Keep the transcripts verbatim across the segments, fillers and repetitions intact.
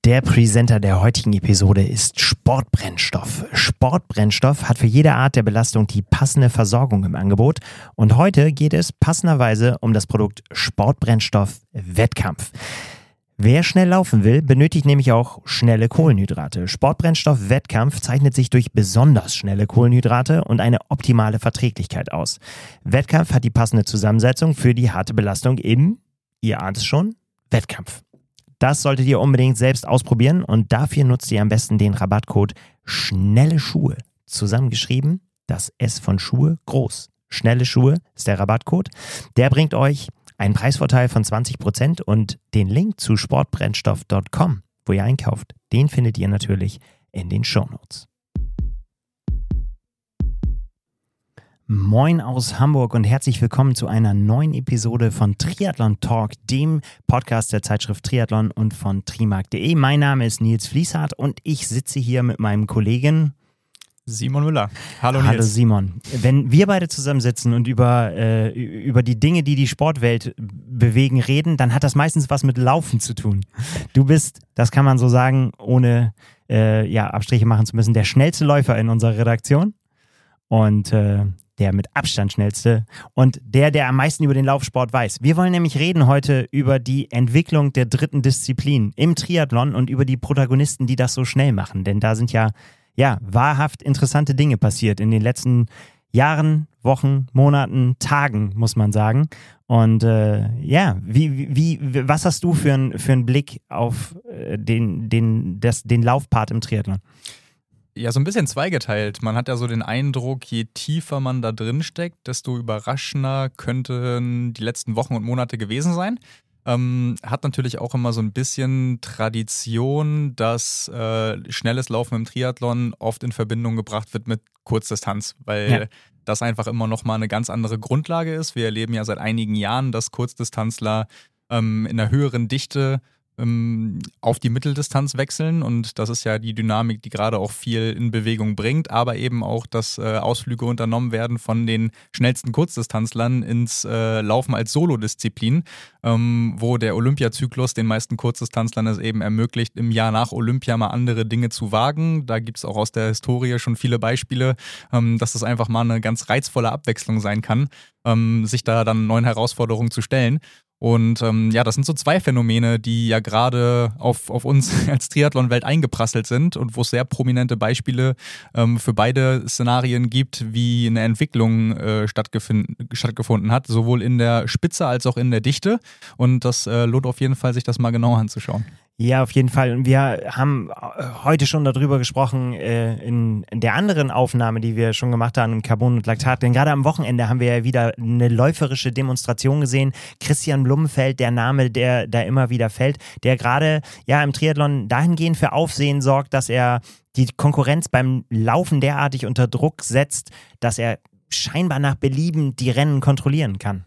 Der Presenter der heutigen Episode ist Sportbrennstoff. Sportbrennstoff hat für jede Art der Belastung die passende Versorgung im Angebot. Und heute geht es passenderweise um das Produkt Sportbrennstoff Wettkampf. Wer schnell laufen will, benötigt nämlich auch schnelle Kohlenhydrate. Sportbrennstoff Wettkampf zeichnet sich durch besonders schnelle Kohlenhydrate und eine optimale Verträglichkeit aus. Wettkampf hat die passende Zusammensetzung für die harte Belastung im, ihr ahnt es schon, Wettkampf. Das solltet ihr unbedingt selbst ausprobieren und dafür nutzt ihr am besten den Rabattcode Schnelle Schuhe. Zusammengeschrieben, das S von Schuhe groß. Schnelle Schuhe ist der Rabattcode. Der bringt euch einen Preisvorteil von zwanzig Prozent und den Link zu sportbrennstoff Punkt com, wo ihr einkauft, den findet ihr natürlich in den Shownotes. Moin aus Hamburg und herzlich willkommen zu einer neuen Episode von Triathlon Talk, dem Podcast der Zeitschrift Triathlon und von trimark punkt de. Mein Name ist Nils Fließhardt und ich sitze hier mit meinem Kollegen Simon Müller. Hallo Nils. Hallo Simon. Wenn wir beide zusammensitzen und über, äh, über die Dinge, die die Sportwelt bewegen, reden, dann hat das meistens was mit Laufen zu tun. Du bist, das kann man so sagen, ohne äh, ja, Abstriche machen zu müssen, der schnellste Läufer in unserer Redaktion und äh, der mit Abstand schnellste und der, der am meisten über den Laufsport weiß. Wir wollen nämlich reden heute über die Entwicklung der dritten Disziplin im Triathlon und über die Protagonisten, die das so schnell machen. Denn da sind ja, ja wahrhaft interessante Dinge passiert in den letzten Jahren, Wochen, Monaten, Tagen, muss man sagen. Und äh, ja, wie, wie, was hast du für, ein, für einen Blick auf äh, den, den, das, den Laufpart im Triathlon? Ja, so ein bisschen zweigeteilt. Man hat ja so den Eindruck, je tiefer man da drin steckt, desto überraschender könnten die letzten Wochen und Monate gewesen sein. Ähm, hat natürlich auch immer so ein bisschen Tradition, dass äh, schnelles Laufen im Triathlon oft in Verbindung gebracht wird mit Kurzdistanz, weil ja. das einfach immer nochmal eine ganz andere Grundlage ist. Wir erleben ja seit einigen Jahren, dass Kurzdistanzler ähm, in einer höheren Dichte auf die Mitteldistanz wechseln und das ist ja die Dynamik, die gerade auch viel in Bewegung bringt, aber eben auch, dass äh, Ausflüge unternommen werden von den schnellsten Kurzdistanzlern ins äh, Laufen als Solodisziplin, ähm, wo der Olympiazyklus den meisten Kurzdistanzlern es eben ermöglicht, im Jahr nach Olympia mal andere Dinge zu wagen. Da gibt es auch aus der Historie schon viele Beispiele, ähm, dass das einfach mal eine ganz reizvolle Abwechslung sein kann, ähm, sich da dann neuen Herausforderungen zu stellen. Und ähm, ja, das sind so zwei Phänomene, die ja gerade auf, auf uns als Triathlon-Welt eingeprasselt sind und wo es sehr prominente Beispiele ähm, für beide Szenarien gibt, wie eine Entwicklung äh, stattgefunden, stattgefunden hat, sowohl in der Spitze als auch in der Dichte. Und das äh, lohnt auf jeden Fall, sich das mal genauer anzuschauen. Ja, auf jeden Fall. Und wir haben heute schon darüber gesprochen äh, in, in der anderen Aufnahme, die wir schon gemacht haben im Carbon und Laktat. Denn gerade am Wochenende haben wir ja wieder eine läuferische Demonstration gesehen. Christian Blumenfeld, der Name, der da immer wieder fällt, der gerade ja im Triathlon dahingehend für Aufsehen sorgt, dass er die Konkurrenz beim Laufen derartig unter Druck setzt, dass er scheinbar nach Belieben die Rennen kontrollieren kann.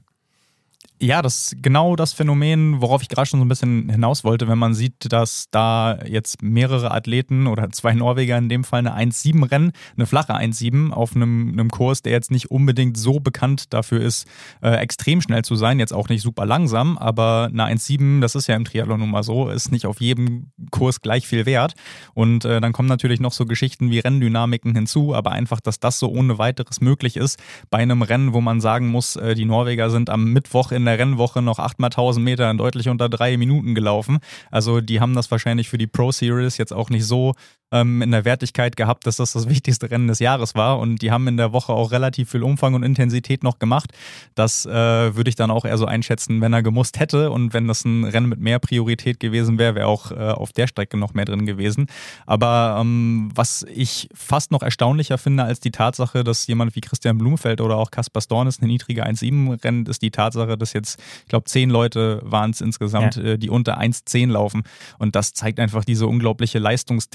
Ja, das ist genau das Phänomen, worauf ich gerade schon so ein bisschen hinaus wollte, wenn man sieht, dass da jetzt mehrere Athleten oder zwei Norweger in dem Fall eine eins Komma sieben rennen, eine flache eins Komma sieben auf einem, einem Kurs, der jetzt nicht unbedingt so bekannt dafür ist, äh, extrem schnell zu sein, jetzt auch nicht super langsam, aber eine eins Komma sieben, das ist ja im Triathlon nun mal so, ist nicht auf jedem Kurs gleich viel wert und äh, dann kommen natürlich noch so Geschichten wie Renndynamiken hinzu, aber einfach, dass das so ohne weiteres möglich ist bei einem Rennen, wo man sagen muss, äh, die Norweger sind am Mittwoch in der Rennwoche noch achtmal tausend Meter in deutlich unter drei Minuten gelaufen. Also die haben das wahrscheinlich für die Pro Series jetzt auch nicht so ähm, in der Wertigkeit gehabt, dass das das wichtigste Rennen des Jahres war und die haben in der Woche auch relativ viel Umfang und Intensität noch gemacht. Das äh, würde ich dann auch eher so einschätzen, wenn er gemusst hätte und wenn das ein Rennen mit mehr Priorität gewesen wäre, wäre auch äh, auf der Strecke noch mehr drin gewesen. Aber ähm, was ich fast noch erstaunlicher finde als die Tatsache, dass jemand wie Christian Blumenfeld oder auch Kaspar Stornes eine niedrige eins Komma sieben rennt, ist die Tatsache, dass jetzt, ich glaube, zehn Leute waren es insgesamt, ja. die unter eins Komma zehn laufen. Und das zeigt einfach diese unglaubliche Leistungsdichte,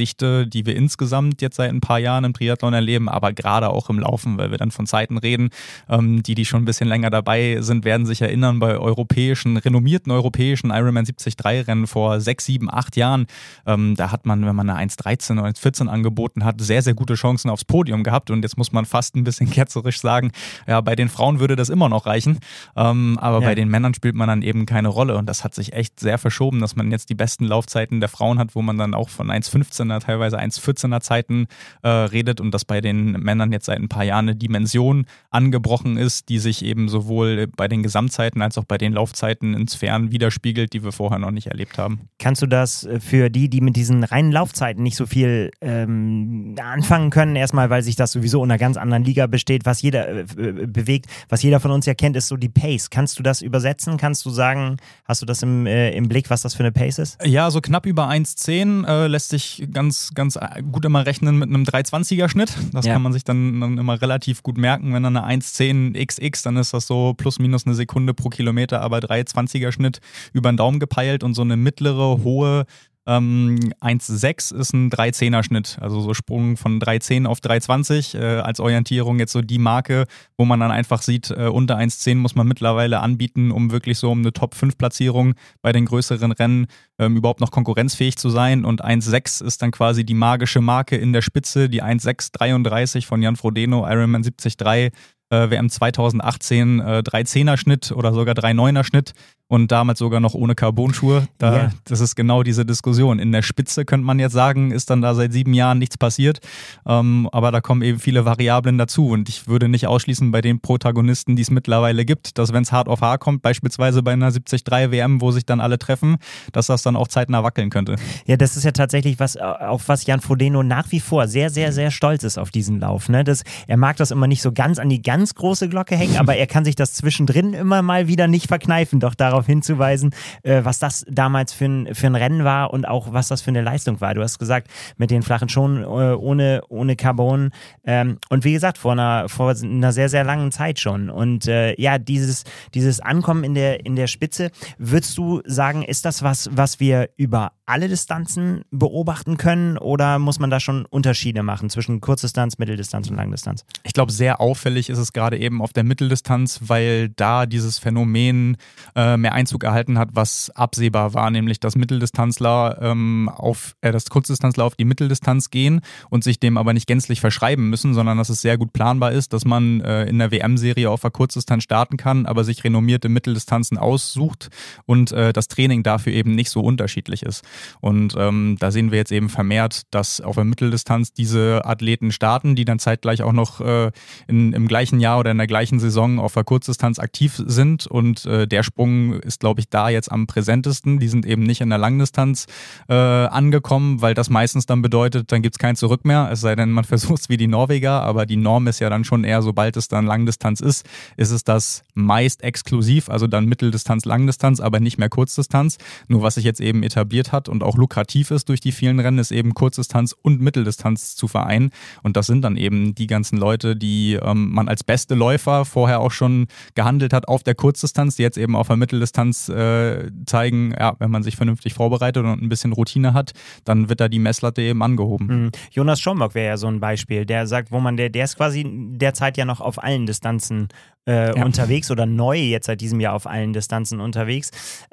die wir insgesamt jetzt seit ein paar Jahren im Triathlon erleben, aber gerade auch im Laufen, weil wir dann von Zeiten reden. Ähm, die, die schon ein bisschen länger dabei sind, werden sich erinnern, bei europäischen, renommierten europäischen Ironman siebzig drei Rennen vor sechs, sieben, acht Jahren, ähm, da hat man, wenn man eine eins dreizehn oder eins vierzehn angeboten hat, sehr, sehr gute Chancen aufs Podium gehabt. Und jetzt muss man fast ein bisschen ketzerisch sagen, ja, bei den Frauen würde das immer noch reichen, ähm, aber ja. bei den Männern spielt man dann eben keine Rolle. Und das hat sich echt sehr verschoben, dass man jetzt die besten Laufzeiten der Frauen hat, wo man dann auch von eins fünfzehner, teilweise eins vierzehner Zeiten äh, redet und dass bei den Männern jetzt seit ein paar Jahren eine Dimension angebrochen ist, die sich eben sowohl bei den Gesamtzeiten als auch bei den Laufzeiten insofern widerspiegelt, die wir vorher noch nicht erlebt haben. Kannst du das für die, die mit diesen reinen Laufzeiten nicht so viel ähm, anfangen können, erstmal, weil sich das sowieso in einer ganz anderen Liga besteht, was jeder äh, bewegt, was jeder von uns ja kennt, ist so die Pace. Kannst du das übersetzen? Kannst du sagen, hast du das im, äh, im Blick, was das für eine Pace ist? Ja, so knapp über eins zehn äh, lässt sich ganz, ganz gut immer rechnen mit einem drei zwanziger Schnitt. Das ja. kann man sich dann, dann immer relativ gut merken. Wenn dann eine eins zehn X X, dann ist das so plus minus eine Sekunde pro Kilometer, aber drei zwanziger Schnitt über den Daumen gepeilt und so eine mittlere, hohe Ähm, eins sechs ist ein drei zehner Schnitt, also so Sprung von drei zehn auf drei zwanzig äh, als Orientierung jetzt so die Marke, wo man dann einfach sieht, äh, unter eins zehn muss man mittlerweile anbieten, um wirklich so um eine Top fünf Platzierung bei den größeren Rennen ähm, überhaupt noch konkurrenzfähig zu sein und eins sechs ist dann quasi die magische Marke in der Spitze, die eins sechs dreiunddreißig von Jan Frodeno, Ironman siebzig drei, äh, W M zweitausendachtzehn, äh, drei zehner Schnitt oder sogar drei neuner Schnitt. Und damals sogar noch ohne Carbonschuhe. Da, yeah. Das ist genau diese Diskussion. In der Spitze könnte man jetzt sagen, ist dann da seit sieben Jahren nichts passiert. Ähm, aber da kommen eben viele Variablen dazu. Und ich würde nicht ausschließen bei den Protagonisten, die es mittlerweile gibt, dass wenn es hart auf hart kommt, beispielsweise bei einer siebzig drei W M, wo sich dann alle treffen, dass das dann auch zeitnah wackeln könnte. Ja, das ist ja tatsächlich was, auf was Jan Frodeno nach wie vor sehr, sehr, sehr stolz ist auf diesen Lauf. Ne? Das, er mag das immer nicht so ganz an die ganz große Glocke hängen, aber er kann sich das zwischendrin immer mal wieder nicht verkneifen, doch darauf hinzuweisen, äh, was das damals für ein, für ein Rennen war und auch was das für eine Leistung war. Du hast gesagt, mit den flachen Schuhen äh, ohne, ohne Carbon ähm, und wie gesagt, vor einer, vor einer sehr, sehr langen Zeit schon. Und äh, ja, dieses, dieses Ankommen in der, in der Spitze, würdest du sagen, ist das was, was wir über alle Distanzen beobachten können oder muss man da schon Unterschiede machen zwischen Kurzdistanz, Mitteldistanz und Langdistanz? Ich glaube, sehr auffällig ist es gerade eben auf der Mitteldistanz, weil da dieses Phänomen äh, mehr Einzug erhalten hat, was absehbar war, nämlich dass Mitteldistanzler ähm, auf, äh, dass Kurzdistanzler auf die Mitteldistanz gehen und sich dem aber nicht gänzlich verschreiben müssen, sondern dass es sehr gut planbar ist, dass man äh, in der W M-Serie auf der Kurzdistanz starten kann, aber sich renommierte Mitteldistanzen aussucht und äh, das Training dafür eben nicht so unterschiedlich ist. Und ähm, da sehen wir jetzt eben vermehrt, dass auf der Mitteldistanz diese Athleten starten, die dann zeitgleich auch noch äh, in, im gleichen Jahr oder in der gleichen Saison auf der Kurzdistanz aktiv sind und äh, der Sprung ist, glaube ich, da jetzt am präsentesten. Die sind eben nicht in der Langdistanz äh, angekommen, weil das meistens dann bedeutet, dann gibt es kein Zurück mehr, es sei denn, man versucht es wie die Norweger, aber die Norm ist ja dann schon eher, sobald es dann Langdistanz ist, ist es das meist exklusiv, also dann Mitteldistanz, Langdistanz, aber nicht mehr Kurzdistanz. Nur was sich jetzt eben etabliert hat und auch lukrativ ist durch die vielen Rennen, ist eben Kurzdistanz und Mitteldistanz zu vereinen. Und das sind dann eben die ganzen Leute, die ähm, man als beste Läufer vorher auch schon gehandelt hat auf der Kurzdistanz, die jetzt eben auf der Mitteldistanz äh, zeigen, ja, wenn man sich vernünftig vorbereitet und ein bisschen Routine hat, dann wird da die Messlatte eben angehoben. Mhm. Jonas Schomburg wäre ja so ein Beispiel, der sagt, wo man, der, der ist quasi derzeit ja noch auf allen Distanzen äh, ja. unterwegs oder neu jetzt seit diesem Jahr auf allen Distanzen unterwegs.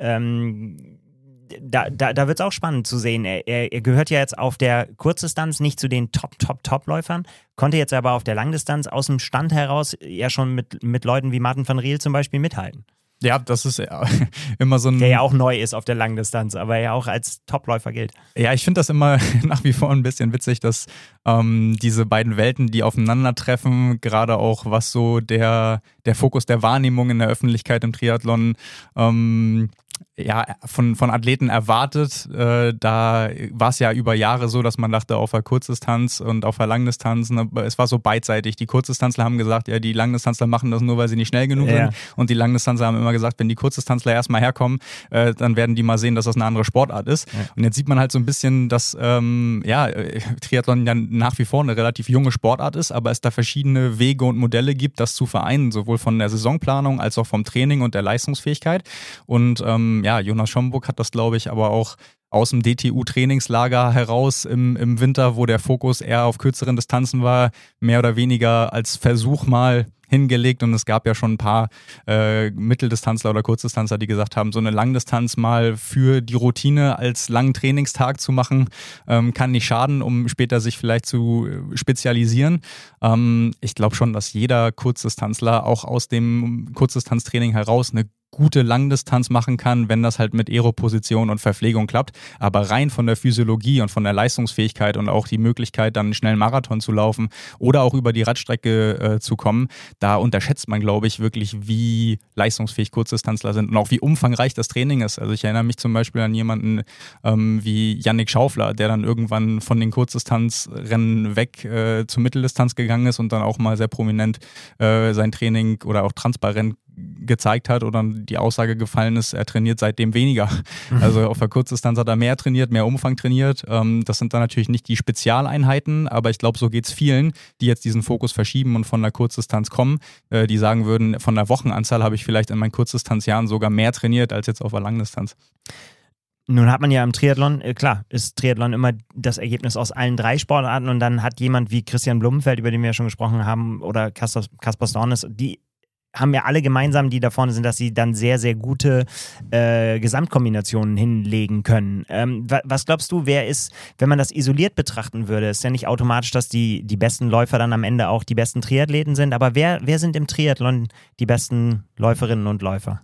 Ähm, Da, da, da wird es auch spannend zu sehen. Er, er, er gehört ja jetzt auf der Kurzdistanz nicht zu den Top, Top, Top-Läufern, konnte jetzt aber auf der Langdistanz aus dem Stand heraus ja schon mit, mit Leuten wie Martin van Riel zum Beispiel mithalten. Ja, das ist ja immer so ein... Der ja auch neu ist auf der Langdistanz, aber ja auch als Topläufer gilt. Ja, ich finde das immer nach wie vor ein bisschen witzig, dass ähm, diese beiden Welten, die aufeinandertreffen, gerade auch was so der, der Fokus der Wahrnehmung in der Öffentlichkeit im Triathlon ähm, ja, von, von Athleten erwartet. Äh, da war es ja über Jahre so, dass man dachte, auf der Kurzdistanz und auf der Langdistanz, ne, es war so beidseitig. Die Kurzdistanzler haben gesagt, ja, die Langdistanzler machen das nur, weil sie nicht schnell genug ja. sind. Und die Langdistanzler haben immer gesagt, wenn die Kurzdistanzler erstmal herkommen, äh, dann werden die mal sehen, dass das eine andere Sportart ist. Ja. Und jetzt sieht man halt so ein bisschen, dass ähm, ja, Triathlon ja nach wie vor eine relativ junge Sportart ist, aber es da verschiedene Wege und Modelle gibt, das zu vereinen, sowohl von der Saisonplanung als auch vom Training und der Leistungsfähigkeit. Und ähm, ja, Jonas Schomburg hat das, glaube ich, aber auch aus dem D T U-Trainingslager heraus im, im Winter, wo der Fokus eher auf kürzeren Distanzen war, mehr oder weniger als Versuch mal hingelegt, und es gab ja schon ein paar äh, Mitteldistanzler oder Kurzdistanzler, die gesagt haben, so eine Langdistanz mal für die Routine als langen Trainingstag zu machen, ähm, kann nicht schaden, um später sich vielleicht zu spezialisieren. Ähm, ich glaube schon, dass jeder Kurzdistanzler auch aus dem Kurzdistanztraining heraus eine gute Langdistanz machen kann, wenn das halt mit Aeroposition und Verpflegung klappt. Aber rein von der Physiologie und von der Leistungsfähigkeit und auch die Möglichkeit, dann einen schnellen Marathon zu laufen oder auch über die Radstrecke äh, zu kommen, da unterschätzt man, glaube ich, wirklich, wie leistungsfähig Kurzdistanzler sind und auch wie umfangreich das Training ist. Also ich erinnere mich zum Beispiel an jemanden ähm, wie Yannick Schaufler, der dann irgendwann von den Kurzdistanzrennen weg äh, zur Mitteldistanz gegangen ist und dann auch mal sehr prominent äh, sein Training oder auch transparent gezeigt hat oder die Aussage gefallen ist, er trainiert seitdem weniger. Also auf der Kurzdistanz hat er mehr trainiert, mehr Umfang trainiert. Das sind dann natürlich nicht die Spezialeinheiten, aber ich glaube, so geht es vielen, die jetzt diesen Fokus verschieben und von der Kurzdistanz kommen, die sagen würden, von der Wochenanzahl habe ich vielleicht in meinen Kurzdistanzjahren sogar mehr trainiert als jetzt auf der Langdistanz. Nun hat man ja im Triathlon, äh, klar, ist Triathlon immer das Ergebnis aus allen drei Sportarten, und dann hat jemand wie Christian Blumenfeld, über den wir ja schon gesprochen haben, oder Kaspar, Kaspar Stornes, die haben ja alle gemeinsam, die da vorne sind, dass sie dann sehr, sehr gute äh, Gesamtkombinationen hinlegen können. Ähm, wa- was glaubst du, wer ist, wenn man das isoliert betrachten würde, ist ja nicht automatisch, dass die, die besten Läufer dann am Ende auch die besten Triathleten sind, aber wer, wer sind im Triathlon die besten Läuferinnen und Läufer?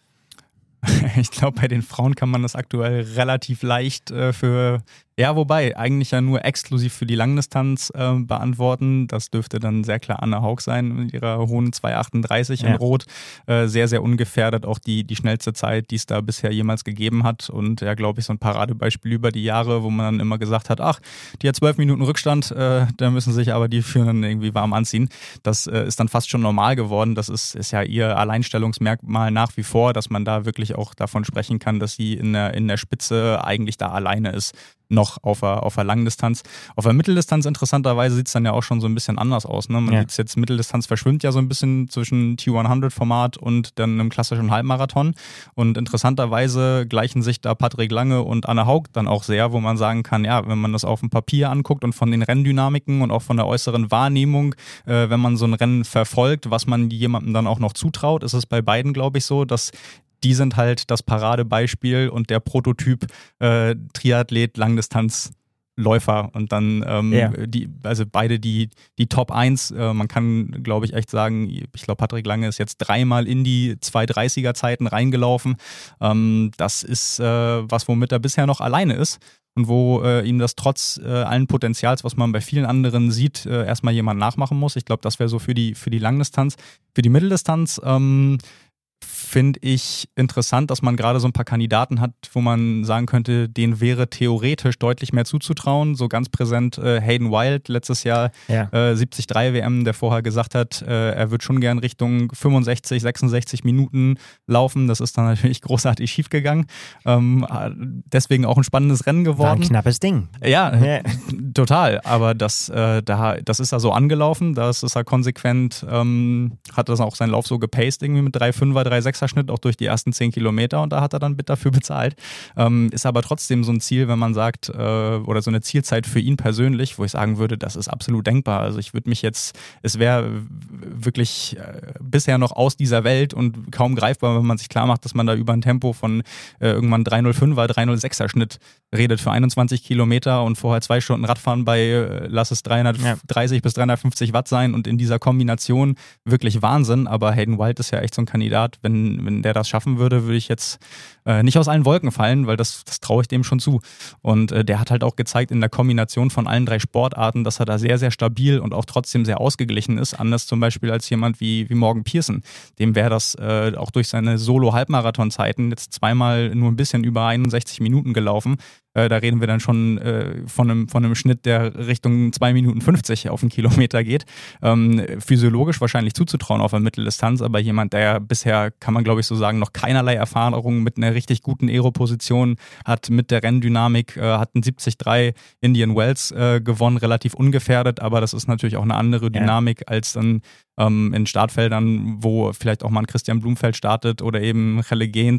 Ich glaube, bei den Frauen kann man das aktuell relativ leicht äh, für, ja, wobei, eigentlich ja nur exklusiv für die Langdistanz äh, beantworten. Das dürfte dann sehr klar Anna Haug sein mit ihrer hohen zwei achtunddreißig ja. in Rot. Äh, sehr, sehr ungefährdet, auch die, die schnellste Zeit, die es da bisher jemals gegeben hat. Und ja, glaube ich, so ein Paradebeispiel über die Jahre, wo man dann immer gesagt hat, ach, die hat zwölf Minuten Rückstand, äh, da müssen sich aber die Führenden irgendwie warm anziehen. Das äh, ist dann fast schon normal geworden. Das ist, ist ja ihr Alleinstellungsmerkmal nach wie vor, dass man da wirklich auch davon sprechen kann, dass sie in der, in der Spitze eigentlich da alleine ist. Noch auf der, auf der Langdistanz. Auf der Mitteldistanz interessanterweise sieht es dann ja auch schon so ein bisschen anders aus. Ne? Man ja. sieht jetzt, Mitteldistanz verschwimmt ja so ein bisschen zwischen T hundert-Format und dann einem klassischen Halbmarathon. Und interessanterweise gleichen sich da Patrick Lange und Anna Haug dann auch sehr, wo man sagen kann, ja, wenn man das auf dem Papier anguckt und von den Renndynamiken und auch von der äußeren Wahrnehmung, äh, wenn man so ein Rennen verfolgt, was man jemandem dann auch noch zutraut, ist es bei beiden, glaube ich, so, dass die sind halt das Paradebeispiel und der Prototyp äh, Triathlet, Langdistanzläufer. Und dann ähm, ja. die, also beide die, die Top eins. Äh, man kann, glaube ich, echt sagen, ich glaube, Patrick Lange ist jetzt dreimal in die zwei dreißiger Zeiten reingelaufen. Ähm, das ist äh, was, womit er bisher noch alleine ist. Und wo äh, ihm das trotz äh, allen Potenzials, was man bei vielen anderen sieht, äh, erstmal jemand nachmachen muss. Ich glaube, das wäre so für die, für die Langdistanz. Für die Mitteldistanz ähm, finde ich interessant, dass man gerade so ein paar Kandidaten hat, wo man sagen könnte, denen wäre theoretisch deutlich mehr zuzutrauen. So ganz präsent äh, Hayden Wild, letztes Jahr ja. äh, siebzig Komma drei W M, der vorher gesagt hat, äh, er wird schon gern Richtung fünfundsechzig, sechsundsechzig Minuten laufen. Das ist dann natürlich großartig schief gegangen. Ähm, deswegen auch ein spannendes Rennen geworden. War ein knappes Ding. Ja, ja. total. Aber das, äh, da, das ist er so angelaufen. Das ist er konsequent, ähm, hat das auch seinen Lauf so gepaced irgendwie mit drei Komma fünfer, drei Komma sechser Schnitt auch durch die ersten zehn Kilometer, und da hat er dann bitter dafür bezahlt. Ähm, ist aber trotzdem so ein Ziel, wenn man sagt, äh, oder so eine Zielzeit für ihn persönlich, wo ich sagen würde, das ist absolut denkbar. Also ich würde mich jetzt, es wäre wirklich äh, bisher noch aus dieser Welt und kaum greifbar, wenn man sich klar macht, dass man da über ein Tempo von äh, irgendwann drei Komma null fünfer, drei Komma null sechser Schnitt redet für einundzwanzig Kilometer und vorher zwei Stunden Radfahren bei, äh, lass es dreihundertdreißig ja. bis dreihundertfünfzig Watt sein, und in dieser Kombination wirklich Wahnsinn. Aber Hayden Wild ist ja echt so ein Kandidat, wenn, wenn der das schaffen würde, würde ich jetzt äh, nicht aus allen Wolken fallen, weil das, das traue ich dem schon zu. Und äh, der hat halt auch gezeigt in der Kombination von allen drei Sportarten, dass er da sehr, sehr stabil und auch trotzdem sehr ausgeglichen ist. Anders zum Beispiel als jemand wie, wie Morgan Pearson. Dem wäre das äh, auch durch seine Solo-Halbmarathon-Zeiten jetzt zweimal nur ein bisschen über einundsechzig Minuten gelaufen. Äh, da reden wir dann schon äh, von, einem, von einem Schnitt, der Richtung zwei Minuten fünfzig auf einen Kilometer geht. Ähm, physiologisch wahrscheinlich zuzutrauen auf der Mitteldistanz, aber jemand, der bisher, kann man glaube ich so sagen, noch keinerlei Erfahrung mit einer richtig guten Aeroposition hat, mit der Renndynamik, äh, hat einen siebzig Komma drei Indian Wells äh, gewonnen, relativ ungefährdet, aber das ist natürlich auch eine andere Dynamik ja. als dann ähm, in Startfeldern, wo vielleicht auch mal ein Christian Blumfeld startet oder eben Helle Gaines.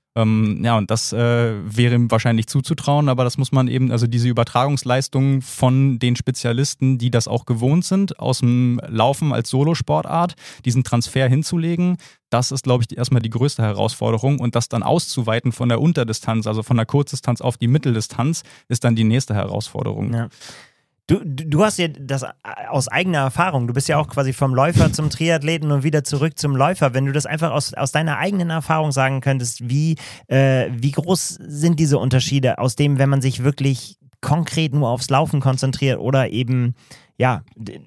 Ähm, ja, und das äh, wäre ihm wahrscheinlich zuzutrauen, aber das muss man eben, also diese Übertragungsleistung von den Spezialisten, die das auch gewohnt sind, aus dem Laufen als Solosportart, diesen Transfer hinzulegen, das ist, glaube ich, erstmal die größte Herausforderung, und das dann auszuweiten von der Unterdistanz, also von der Kurzdistanz auf die Mitteldistanz, ist dann die nächste Herausforderung. Ja. Du, du hast ja das aus eigener Erfahrung, du bist ja auch quasi vom Läufer zum Triathleten und wieder zurück zum Läufer. Wenn du das einfach aus, aus deiner eigenen Erfahrung sagen könntest, wie, äh, wie groß sind diese Unterschiede aus dem, wenn man sich wirklich konkret nur aufs Laufen konzentriert oder eben ja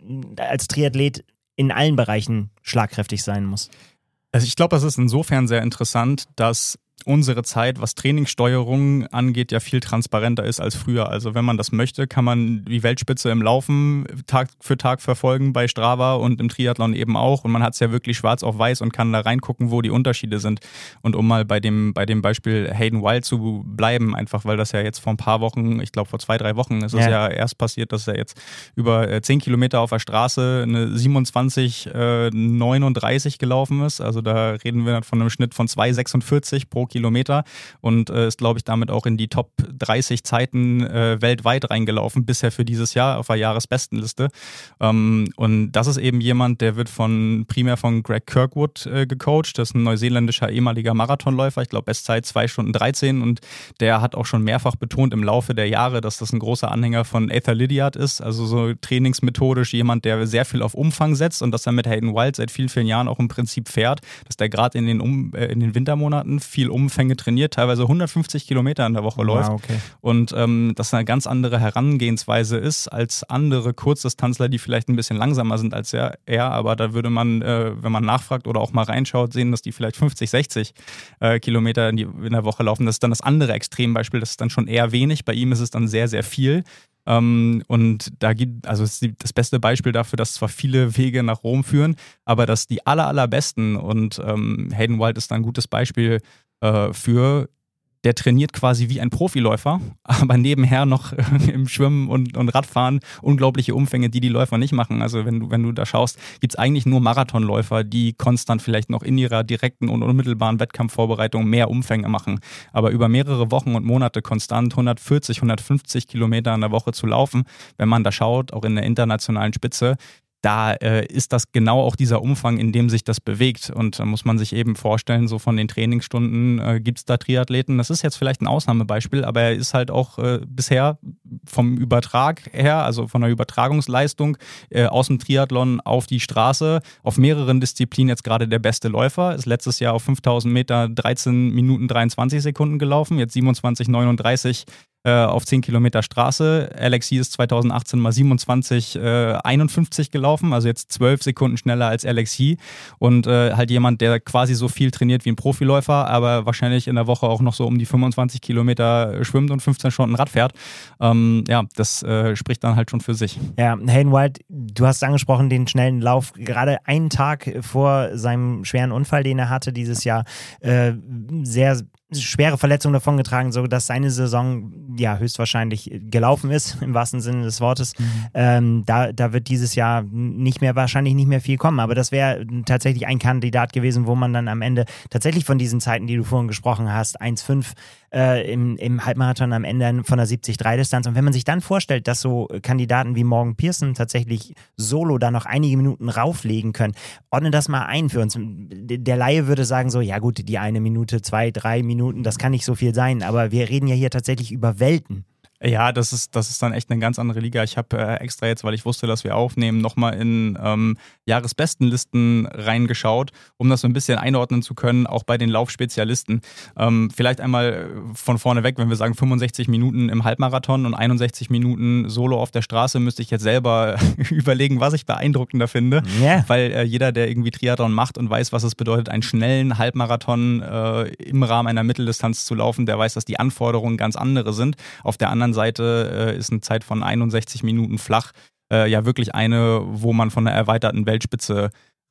als Triathlet in allen Bereichen schlagkräftig sein muss? Also ich glaube, das ist insofern sehr interessant, dass unsere Zeit, was Trainingssteuerung angeht, ja viel transparenter ist als früher. Also wenn man das möchte, kann man die Weltspitze im Laufen Tag für Tag verfolgen bei Strava und im Triathlon eben auch. Und man hat es ja wirklich schwarz auf weiß und kann da reingucken, wo die Unterschiede sind. Und um mal bei dem, bei dem Beispiel Hayden Wild zu bleiben, einfach weil das ja jetzt vor ein paar Wochen, ich glaube vor zwei, drei Wochen ist es ja. ja erst passiert, dass er jetzt über zehn Kilometer auf der Straße eine siebenundzwanzig neununddreißig gelaufen ist. Also da reden wir von einem Schnitt von zwei sechsundvierzig pro Kilometer und äh, ist, glaube ich, damit auch in die Top dreißig Zeiten äh, weltweit reingelaufen, bisher für dieses Jahr auf der Jahresbestenliste. Ähm, und das ist eben jemand, der wird von primär von Greg Kirkwood äh, gecoacht. Das ist ein neuseeländischer ehemaliger Marathonläufer, ich glaube Bestzeit zwei Stunden dreizehn, und der hat auch schon mehrfach betont im Laufe der Jahre, dass das ein großer Anhänger von Ather Lydiard ist, also so trainingsmethodisch jemand, der sehr viel auf Umfang setzt, und dass er mit Hayden Wild seit vielen, vielen Jahren auch im Prinzip fährt, dass der gerade in den um, äh, in den Wintermonaten viel Umfänge trainiert, teilweise hundertfünfzig Kilometer in der Woche läuft. Wow, okay. Und ähm, das eine ganz andere Herangehensweise ist als andere Kurzdistanzler, die vielleicht ein bisschen langsamer sind als er, er aber da würde man, äh, wenn man nachfragt oder auch mal reinschaut, sehen, dass die vielleicht fünfzig, sechzig äh, Kilometer in, die, in der Woche laufen. Das ist dann das andere Extrembeispiel, das ist dann schon eher wenig, bei ihm ist es dann sehr, sehr viel. Ähm, und da gibt, also ist die, das beste Beispiel dafür, dass zwar viele Wege nach Rom führen, aber dass die aller, allerbesten, und ähm, Hayden Wild ist da ein gutes Beispiel äh, für, der trainiert quasi wie ein Profiläufer, aber nebenher noch im Schwimmen und, und Radfahren unglaubliche Umfänge, die die Läufer nicht machen. Also wenn du, wenn du da schaust, gibt es eigentlich nur Marathonläufer, die konstant vielleicht noch in ihrer direkten und unmittelbaren Wettkampfvorbereitung mehr Umfänge machen. Aber über mehrere Wochen und Monate konstant hundertvierzig, hundertfünfzig Kilometer in der Woche zu laufen, wenn man da schaut, auch in der internationalen Spitze, da äh, ist das genau auch dieser Umfang, in dem sich das bewegt. Und da muss man sich eben vorstellen, so von den Trainingsstunden äh, gibt es da Triathleten. Das ist jetzt vielleicht ein Ausnahmebeispiel, aber er ist halt auch äh, bisher vom Übertrag her, also von der Übertragungsleistung äh, aus dem Triathlon auf die Straße, auf mehreren Disziplinen jetzt gerade der beste Läufer. Ist letztes Jahr auf fünftausend Meter dreizehn Minuten dreiundzwanzig Sekunden gelaufen, jetzt siebenundzwanzig neununddreißig auf zehn Kilometer Straße. Alexi ist zweitausendachtzehn mal siebenundzwanzig einundfünfzig gelaufen, also jetzt zwölf Sekunden schneller als Alexi, und äh, halt jemand, der quasi so viel trainiert wie ein Profiläufer, aber wahrscheinlich in der Woche auch noch so um die fünfundzwanzig Kilometer schwimmt und fünfzehn Stunden Rad fährt. Ähm, ja, das äh, spricht dann halt schon für sich. Ja, Hayden Wild, du hast angesprochen, den schnellen Lauf, gerade einen Tag vor seinem schweren Unfall, den er hatte dieses Jahr, äh, sehr schwere Verletzungen davongetragen, sodass seine Saison ja höchstwahrscheinlich gelaufen ist, im wahrsten Sinne des Wortes. Mhm. Ähm, da, da wird dieses Jahr nicht mehr, wahrscheinlich nicht mehr viel kommen, aber das wäre tatsächlich ein Kandidat gewesen, wo man dann am Ende tatsächlich von diesen Zeiten, die du vorhin gesprochen hast, eins Komma fünf äh, im, im Halbmarathon am Ende von der siebzig drei Distanz, und wenn man sich dann vorstellt, dass so Kandidaten wie Morgan Pearson tatsächlich solo da noch einige Minuten rauflegen können, ordne das mal ein für uns. Der Laie würde sagen so, ja gut, die eine Minute, zwei, drei Minuten, das kann nicht so viel sein, aber wir reden ja hier tatsächlich über Welten. Ja, das ist, das ist dann echt eine ganz andere Liga. Ich habe äh, extra jetzt, weil ich wusste, dass wir aufnehmen, nochmal in ähm, Jahresbestenlisten reingeschaut, um das so ein bisschen einordnen zu können, auch bei den Laufspezialisten. Ähm, vielleicht einmal von vorne weg, wenn wir sagen fünfundsechzig Minuten im Halbmarathon und einundsechzig Minuten Solo auf der Straße, müsste ich jetzt selber überlegen, was ich beeindruckender finde. Yeah. Weil äh, jeder, der irgendwie Triathlon macht und weiß, was es bedeutet, einen schnellen Halbmarathon äh, im Rahmen einer Mitteldistanz zu laufen, der weiß, dass die Anforderungen ganz andere sind. Auf der anderen Seite äh, ist eine Zeit von einundsechzig Minuten flach äh, ja wirklich eine, wo man von einer erweiterten Weltspitze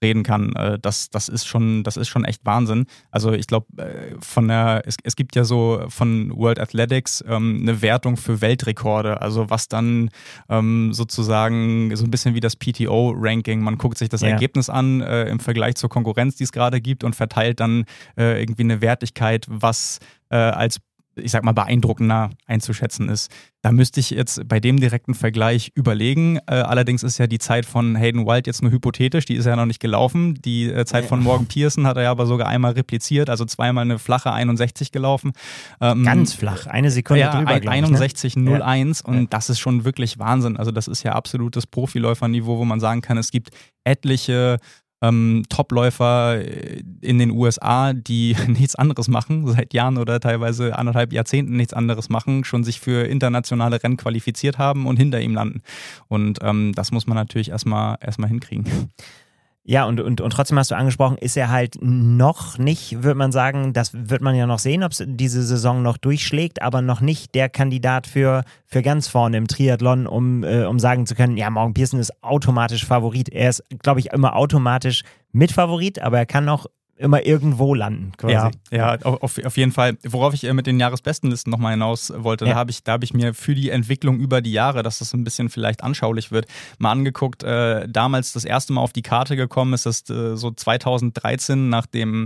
reden kann. Äh, das, das, ist schon, das ist schon echt Wahnsinn. Also ich glaube, äh, von der, es, es gibt ja so von World Athletics ähm, eine Wertung für Weltrekorde, also was dann ähm, sozusagen so ein bisschen wie das P T O-Ranking, man guckt sich das ja. Ergebnis an äh, im Vergleich zur Konkurrenz, die es gerade gibt und verteilt dann äh, irgendwie eine Wertigkeit, was äh, als ich sag mal, beeindruckender einzuschätzen ist. Da müsste ich jetzt bei dem direkten Vergleich überlegen. Äh, allerdings ist ja die Zeit von Hayden Wild jetzt nur hypothetisch, die ist ja noch nicht gelaufen. Die äh, Zeit von Morgan Pearson hat er ja aber sogar einmal repliziert, also zweimal eine flache einundsechzig gelaufen. Ähm, Ganz flach, eine Sekunde ja, drüber, ein, einundsechzig null eins ja. und ja. das ist schon wirklich Wahnsinn. Also das ist ja absolutes Profiläuferniveau, wo man sagen kann, es gibt etliche Ähm, Topläufer in den U S A, die nichts anderes machen, seit Jahren oder teilweise anderthalb Jahrzehnten nichts anderes machen, schon sich für internationale Rennen qualifiziert haben und hinter ihm landen. Und ähm, das muss man natürlich erstmal erstmal hinkriegen. Ja, und, und, und trotzdem hast du angesprochen, ist er halt noch nicht, würde man sagen, das wird man ja noch sehen, ob es diese Saison noch durchschlägt, aber noch nicht der Kandidat für, für ganz vorne im Triathlon, um, äh, um sagen zu können, ja, Morgan Pearson ist automatisch Favorit. Er ist, glaube ich, immer automatisch Mitfavorit, aber er kann auch immer irgendwo landen, quasi. Ja, ja auf, auf jeden Fall. Worauf ich mit den Jahresbestenlisten nochmal hinaus wollte, ja. da habe ich, da hab ich mir für die Entwicklung über die Jahre, dass das ein bisschen vielleicht anschaulich wird, mal angeguckt. Äh, damals das erste Mal auf die Karte gekommen ist das äh, so zweitausenddreizehn nach dem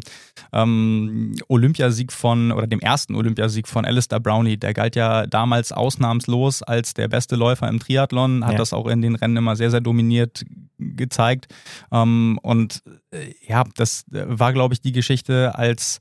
ähm, Olympiasieg von, oder dem ersten Olympiasieg von Alistair Brownlee. Der galt ja damals ausnahmslos als der beste Läufer im Triathlon, hat ja. das auch in den Rennen immer sehr, sehr dominiert gezeigt. Ähm, und äh, ja, das war, glaube ich, die Geschichte, als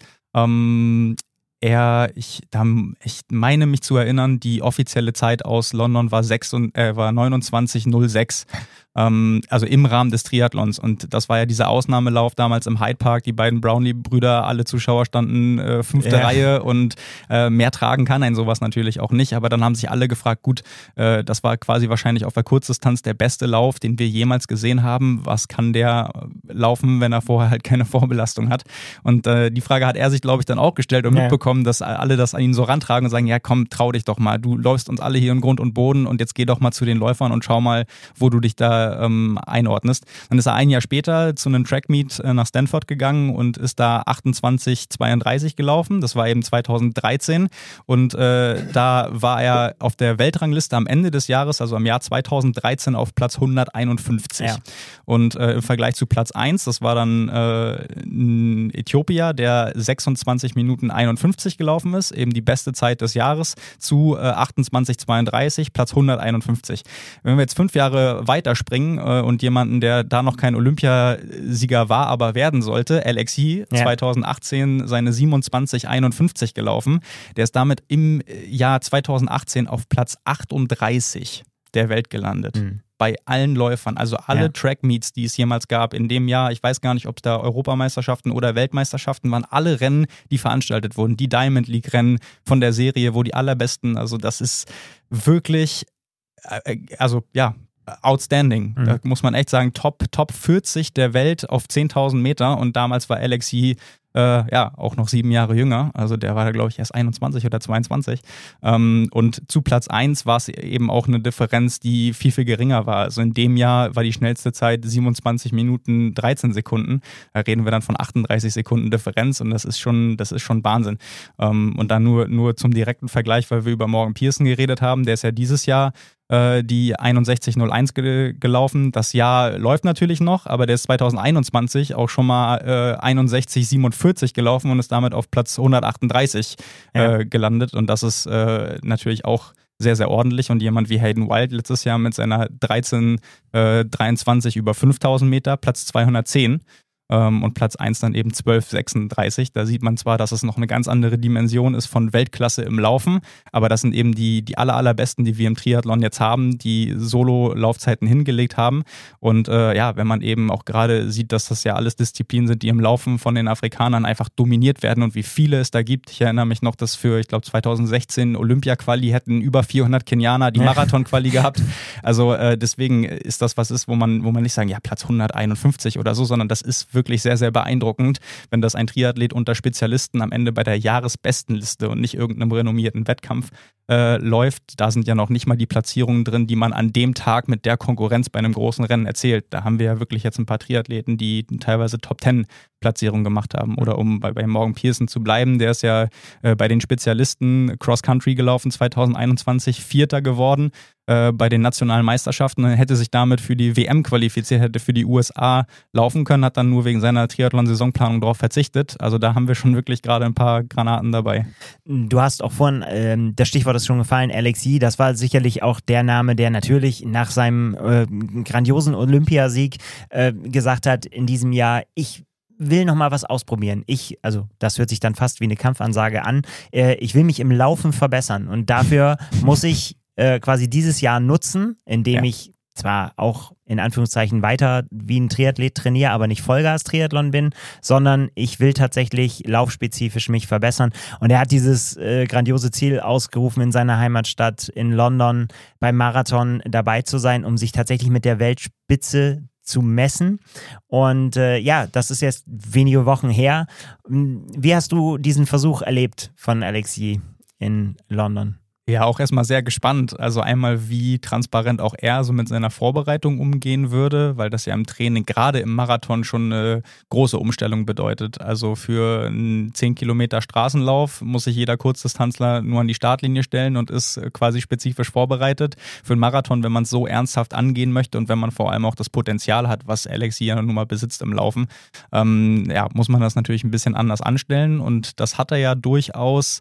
ähm, er, ich, da, ich meine mich zu erinnern, die offizielle Zeit aus London war, sechs und, äh, war neunundzwanzig null sechs. Ähm, also im Rahmen des Triathlons. Und das war ja dieser Ausnahmelauf damals im Hyde Park. Die beiden Brownlee-Brüder, alle Zuschauer standen äh, fünfte ja. Reihe und äh, mehr tragen kann ein sowas natürlich auch nicht. Aber dann haben sich alle gefragt, gut, äh, das war quasi wahrscheinlich auf der Kurzdistanz der beste Lauf, den wir jemals gesehen haben. Was kann der laufen, wenn er vorher halt keine Vorbelastung hat? Und äh, die Frage hat er sich, glaube ich, dann auch gestellt und ja. mitbekommen, dass alle das an ihn so rantragen und sagen, ja komm, trau dich doch mal. Du läufst uns alle hier in Grund und Boden und jetzt geh doch mal zu den Läufern und schau mal, wo du dich da Ähm, einordnest. Dann ist er ein Jahr später zu einem Trackmeet äh, nach Stanford gegangen und ist da achtundzwanzig zweiunddreißig gelaufen. Das war eben zweitausenddreizehn und äh, da war er auf der Weltrangliste am Ende des Jahres, also im Jahr zweitausenddreizehn, auf Platz hunderteinundfünfzig. Ja. Und äh, im Vergleich zu Platz eins, das war dann äh, ein Äthiopier, der sechsundzwanzig Minuten einundfünfzig gelaufen ist, eben die beste Zeit des Jahres, zu äh, achtundzwanzig zweiunddreißig, Platz hunderteinundfünfzig. Wenn wir jetzt fünf Jahre weiterspringen und jemanden, der da noch kein Olympiasieger war, aber werden sollte, Alex Yee, ja. zweitausendachtzehn seine siebenundzwanzig einundfünfzig gelaufen. Der ist damit im Jahr zweitausendachtzehn auf Platz achtunddreißig der Welt gelandet. Mhm. Bei allen Läufern, also alle ja. Trackmeets, die es jemals gab in dem Jahr, ich weiß gar nicht, ob es da Europameisterschaften oder Weltmeisterschaften waren, alle Rennen, die veranstaltet wurden, die Diamond League Rennen von der Serie, wo die allerbesten, also das ist wirklich, also ja, outstanding. Mhm. Da muss man echt sagen, Top, Top vierzig der Welt auf zehntausend Meter und damals war Alex Yee äh, ja auch noch sieben Jahre jünger, also der war da glaube ich erst einundzwanzig oder zweiundzwanzig ähm, und zu Platz eins war es eben auch eine Differenz, die viel, viel geringer war. Also in dem Jahr war die schnellste Zeit siebenundzwanzig Minuten dreizehn Sekunden, da reden wir dann von achtunddreißig Sekunden Differenz und das ist schon, das ist schon Wahnsinn. Ähm, und dann nur, nur zum direkten Vergleich, weil wir über Morgan Pearson geredet haben, der ist ja dieses Jahr die einundsechzig null eins ge- gelaufen. Das Jahr läuft natürlich noch, aber der ist zweitausendeinundzwanzig auch schon mal äh, einundsechzig siebenundvierzig gelaufen und ist damit auf Platz hundertachtunddreißig ja. äh, gelandet. Und das ist äh, natürlich auch sehr, sehr ordentlich. Und jemand wie Hayden Wild letztes Jahr mit seiner dreizehn dreiundzwanzig über fünftausend Meter, Platz zweihundertzehn. Und Platz eins dann eben zwölf sechsunddreißig. Da sieht man zwar, dass es noch eine ganz andere Dimension ist von Weltklasse im Laufen, aber das sind eben die, die aller, allerbesten, die wir im Triathlon jetzt haben, die Solo-Laufzeiten hingelegt haben. Und äh, ja, wenn man eben auch gerade sieht, dass das ja alles Disziplinen sind, die im Laufen von den Afrikanern einfach dominiert werden und wie viele es da gibt. Ich erinnere mich noch, dass für, ich glaube, zweitausendsechzehn Olympia-Quali hätten über vierhundert Kenianer die Marathon-Quali gehabt. Also äh, deswegen ist das was ist, wo man, wo man nicht sagen, ja, Platz hunderteinundfünfzig oder so, sondern das ist wirklich sehr, sehr beeindruckend, wenn das ein Triathlet unter Spezialisten am Ende bei der Jahresbestenliste und nicht irgendeinem renommierten Wettkampf äh, läuft. Da sind ja noch nicht mal die Platzierungen drin, die man an dem Tag mit der Konkurrenz bei einem großen Rennen erzielt. Da haben wir ja wirklich jetzt ein paar Triathleten, die teilweise Top-Ten-Platzierungen gemacht haben. Oder um bei, bei Morgan Pearson zu bleiben, der ist ja äh, bei den Spezialisten Cross-Country gelaufen, zwanzig einundzwanzig Vierter geworden äh, bei den nationalen Meisterschaften. Er hätte sich damit für die W M qualifiziert, hätte für die U S A laufen können, hat dann nur wegen seiner Triathlon-Saisonplanung darauf verzichtet. Also da haben wir schon wirklich gerade ein paar Granaten dabei. Du hast auch vorhin, ähm, das Stichwort ist schon gefallen, Alexis, das war sicherlich auch der Name, der natürlich nach seinem äh, grandiosen Olympiasieg äh, gesagt hat, in diesem Jahr, ich will noch mal was ausprobieren. Ich, also das hört sich dann fast wie eine Kampfansage an, äh, ich will mich im Laufen verbessern und dafür muss ich äh, quasi dieses Jahr nutzen, indem ja. ich zwar auch in Anführungszeichen weiter wie ein Triathlet trainiere, aber nicht Vollgas-Triathlon bin, sondern ich will tatsächlich laufspezifisch mich verbessern. Und er hat dieses äh, grandiose Ziel ausgerufen, in seiner Heimatstadt in London beim Marathon dabei zu sein, um sich tatsächlich mit der Weltspitze zu messen. Und äh, ja, das ist jetzt wenige Wochen her. Wie hast du diesen Versuch erlebt von Alexis in London? Ja, auch erstmal sehr gespannt. Also einmal, wie transparent auch er so mit seiner Vorbereitung umgehen würde, weil das ja im Training, gerade im Marathon, schon eine große Umstellung bedeutet. Also für einen zehn Kilometer Straßenlauf muss sich jeder Kurzdistanzler nur an die Startlinie stellen und ist quasi spezifisch vorbereitet. Für einen Marathon, wenn man es so ernsthaft angehen möchte und wenn man vor allem auch das Potenzial hat, was Alexis ja nun mal besitzt im Laufen, ähm, ja, muss man das natürlich ein bisschen anders anstellen. Und das hat er ja durchaus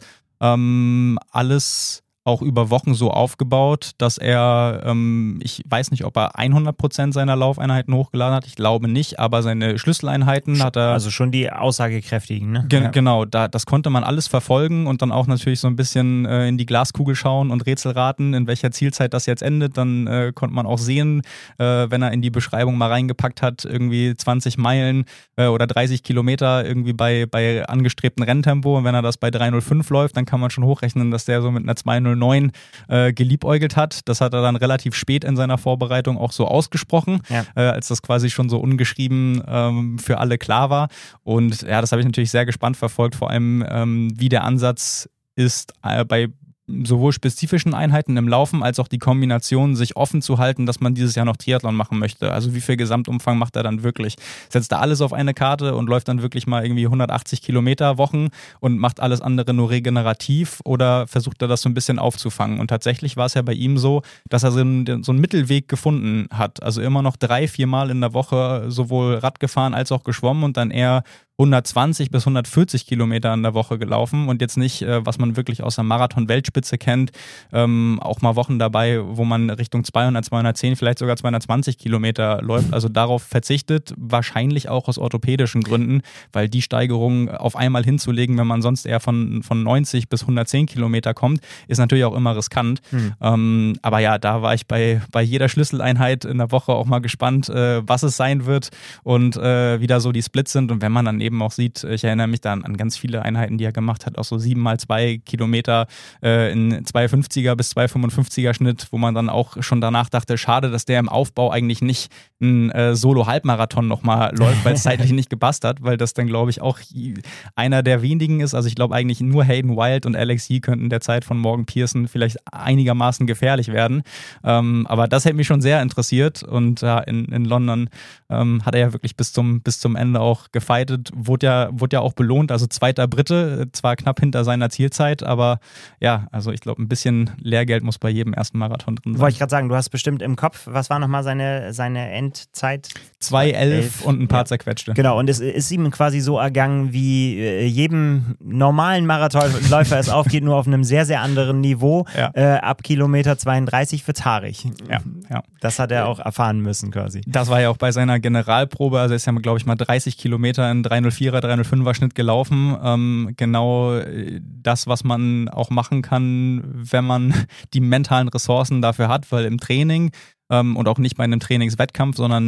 ähm, alles auch über Wochen so aufgebaut, dass er, ähm, ich weiß nicht, ob er hundert Prozent seiner Laufeinheiten hochgeladen hat, ich glaube nicht, aber seine Schlüsseleinheiten hat er... Also schon die aussagekräftigen, ne? Ge- ja. Genau, da, das konnte man alles verfolgen und dann auch natürlich so ein bisschen äh, in die Glaskugel schauen und Rätsel raten, in welcher Zielzeit das jetzt endet. Dann äh, konnte man auch sehen, äh, wenn er in die Beschreibung mal reingepackt hat, irgendwie zwanzig Meilen äh, oder dreißig Kilometer irgendwie bei, bei angestrebtem Renntempo, und wenn er das bei drei null fünf läuft, dann kann man schon hochrechnen, dass der so mit einer zwei null neun äh, geliebäugelt hat. Das hat er dann relativ spät in seiner Vorbereitung auch so ausgesprochen, ja. äh, als das quasi schon so ungeschrieben ähm, für alle klar war. Und ja, das habe ich natürlich sehr gespannt verfolgt, vor allem ähm, wie der Ansatz ist äh, bei sowohl spezifischen Einheiten im Laufen als auch die Kombination, sich offen zu halten, dass man dieses Jahr noch Triathlon machen möchte. Also wie viel Gesamtumfang macht er dann wirklich? Setzt er alles auf eine Karte und läuft dann wirklich mal irgendwie hundertachtzig Kilometer Wochen und macht alles andere nur regenerativ, oder versucht er das so ein bisschen aufzufangen? Und tatsächlich war es ja bei ihm so, dass er so einen, so einen Mittelweg gefunden hat. Also immer noch drei, vier Mal in der Woche sowohl Rad gefahren als auch geschwommen und dann eher hundertzwanzig bis hundertvierzig Kilometer in der Woche gelaufen und jetzt nicht, äh, was man wirklich aus der Marathon-Weltspitze kennt, ähm, auch mal Wochen dabei, wo man Richtung zweihundert, zweihundertzehn, vielleicht sogar zweihundertzwanzig Kilometer läuft, also darauf verzichtet, wahrscheinlich auch aus orthopädischen Gründen, weil die Steigerung auf einmal hinzulegen, wenn man sonst eher von, von neunzig bis hundertzehn Kilometer kommt, ist natürlich auch immer riskant. Hm. Ähm, aber ja, da war ich bei, bei jeder Schlüsseleinheit in der Woche auch mal gespannt, äh, was es sein wird und äh, wie da so die Splits sind, und wenn man dann eben auch sieht, ich erinnere mich dann an ganz viele Einheiten, die er gemacht hat, auch so sieben mal zwei Kilometer äh, in zwei fünfziger bis zwei fünfundfünfziger Schnitt, wo man dann auch schon danach dachte, schade, dass der im Aufbau eigentlich nicht ein äh, Solo-Halbmarathon nochmal läuft, weil es zeitlich nicht gepasst hat, weil das dann, glaube ich, auch einer der wenigen ist. Also ich glaube eigentlich nur Hayden Wild und Alexis könnten der Zeit von Morgan Pearson vielleicht einigermaßen gefährlich werden. Ähm, aber das hätte mich schon sehr interessiert, und ja, in, in London ähm, hat er ja wirklich bis zum, bis zum Ende auch gefightet. Wurde ja, wurde ja auch belohnt, also zweiter Brite, zwar knapp hinter seiner Zielzeit, aber ja, also ich glaube, ein bisschen Lehrgeld muss bei jedem ersten Marathon drin sein. Wollte ich gerade sagen, du hast bestimmt im Kopf, was war nochmal seine, seine Endzeit? zwei elf und ein paar ja. zerquetschte. Genau, und es ist ihm quasi so ergangen, wie äh, jedem normalen Marathonläufer es aufgeht, nur auf einem sehr, sehr anderen Niveau. Ja. Äh, ab Kilometer zweiunddreißig wird's haarig. Ja, ja. Das hat er auch erfahren müssen quasi. Das war ja auch bei seiner Generalprobe, also er ist ja, glaube ich, mal dreißig Kilometer in drei null vierer, drei null fünfer Schnitt gelaufen. Ähm, genau das, was man auch machen kann, wenn man die mentalen Ressourcen dafür hat, weil im Training ähm, und auch nicht bei einem Trainingswettkampf, sondern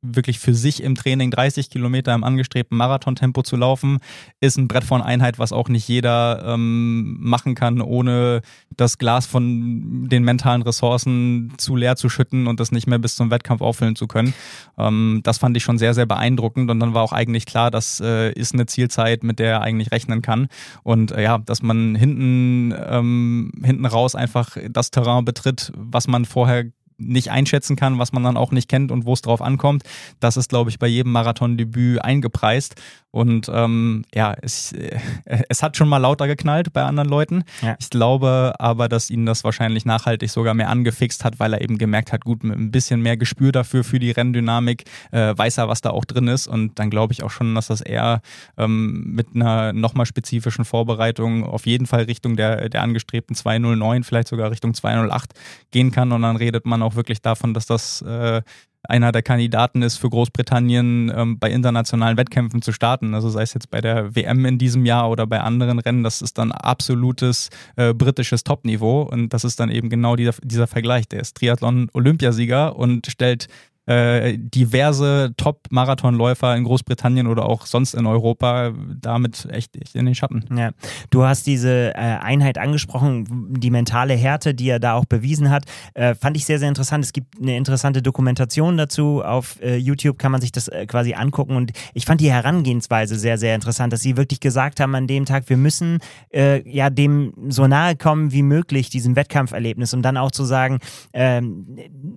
wirklich für sich im Training dreißig Kilometer im angestrebten Marathontempo zu laufen, ist ein Brett von Einheit, was auch nicht jeder ähm, machen kann, ohne das Glas von den mentalen Ressourcen zu leer zu schütten und das nicht mehr bis zum Wettkampf auffüllen zu können. Ähm, das fand ich schon sehr, sehr beeindruckend und dann war auch eigentlich klar, das äh, ist eine Zielzeit, mit der er eigentlich rechnen kann und äh, ja, dass man hinten, ähm, hinten raus einfach das Terrain betritt, was man vorher nicht einschätzen kann, was man dann auch nicht kennt und wo es drauf ankommt. Das ist, glaube ich, bei jedem Marathondebüt eingepreist. Und ähm, ja, es, äh, es hat schon mal lauter geknallt bei anderen Leuten. Ja. Ich glaube aber, dass ihn das wahrscheinlich nachhaltig sogar mehr angefixt hat, weil er eben gemerkt hat, gut, mit ein bisschen mehr Gespür dafür, für die Renndynamik, äh, weiß er, was da auch drin ist. Und dann glaube ich auch schon, dass das eher ähm, mit einer nochmal spezifischen Vorbereitung auf jeden Fall Richtung der, der angestrebten zwei null neun, vielleicht sogar Richtung zwei null acht gehen kann. Und dann redet man auch wirklich davon, dass das äh, einer der Kandidaten ist für Großbritannien ähm, bei internationalen Wettkämpfen zu starten. Also sei es jetzt bei der W M in diesem Jahr oder bei anderen Rennen, das ist dann absolutes äh, britisches Topniveau und das ist dann eben genau dieser, dieser Vergleich. Der ist Triathlon-Olympiasieger und stellt äh, diverse Top-Marathonläufer in Großbritannien oder auch sonst in Europa damit echt, echt in den Schatten. Ja. Du hast diese äh, Einheit angesprochen, die mentale Härte, die er da auch bewiesen hat, äh, fand ich sehr, sehr interessant. Es gibt eine interessante Dokumentation dazu. Auf äh, YouTube kann man sich das äh, quasi angucken und ich fand die Herangehensweise sehr, sehr interessant, dass sie wirklich gesagt haben an dem Tag, wir müssen äh, ja dem so nahe kommen wie möglich, diesem Wettkampferlebnis und dann auch zu sagen, ähm,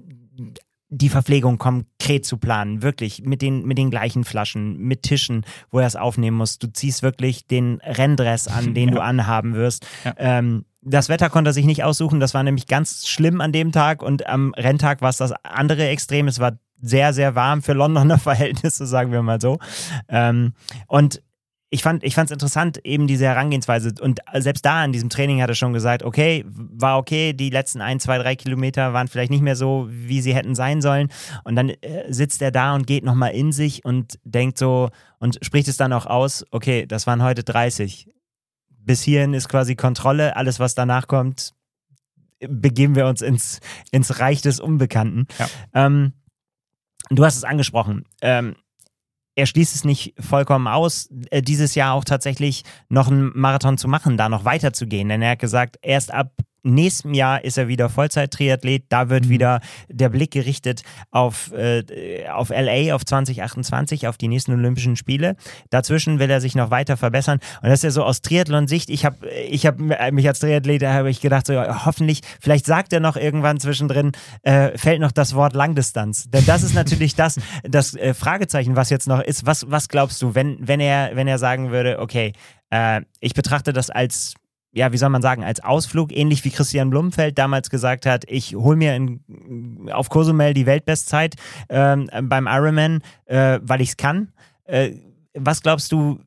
die Verpflegung konkret zu planen, wirklich mit den, mit den gleichen Flaschen, mit Tischen, wo er es aufnehmen muss. Du ziehst wirklich den Renndress an, den ja. du anhaben wirst. Ja. Ähm, das Wetter konnte er sich nicht aussuchen, das war nämlich ganz schlimm an dem Tag und am Renntag war es das andere Extrem. Es war sehr, sehr warm für Londoner Verhältnisse, sagen wir mal so. Ähm, und Ich fand ich fand's interessant, eben diese Herangehensweise und selbst da in diesem Training hat er schon gesagt, okay, war okay, die letzten ein, zwei, drei Kilometer waren vielleicht nicht mehr so, wie sie hätten sein sollen und dann äh, sitzt er da und geht nochmal in sich und denkt so und spricht es dann auch aus, okay, das waren heute dreißig. Bis hierhin ist quasi Kontrolle, alles was danach kommt, begeben wir uns ins, ins Reich des Unbekannten. Ja. Ähm, du hast es angesprochen, ähm, er schließt es nicht vollkommen aus, äh, dieses Jahr auch tatsächlich noch einen Marathon zu machen, da noch weiterzugehen. Denn er hat gesagt, erst ab nächstem Jahr ist er wieder Vollzeit-Triathlet. Da wird mhm. wieder der Blick gerichtet auf, äh, auf L A, auf zwanzig achtundzwanzig, auf die nächsten Olympischen Spiele. Dazwischen will er sich noch weiter verbessern. Und das ist ja so aus Triathlon-Sicht. Ich habe ich hab mich als Triathlet, da habe ich gedacht, so, hoffentlich, vielleicht sagt er noch irgendwann zwischendrin, äh, fällt noch das Wort Langdistanz. Denn das ist natürlich das, das äh, Fragezeichen, was jetzt noch ist. Was, was glaubst du, wenn, wenn, er, wenn er sagen würde, okay, äh, ich betrachte das als ja, wie soll man sagen, als Ausflug, ähnlich wie Christian Blumenfeld damals gesagt hat, ich hole mir in, auf Cozumel die Weltbestzeit ähm, beim Ironman, äh, weil ich es kann. Äh, was glaubst du,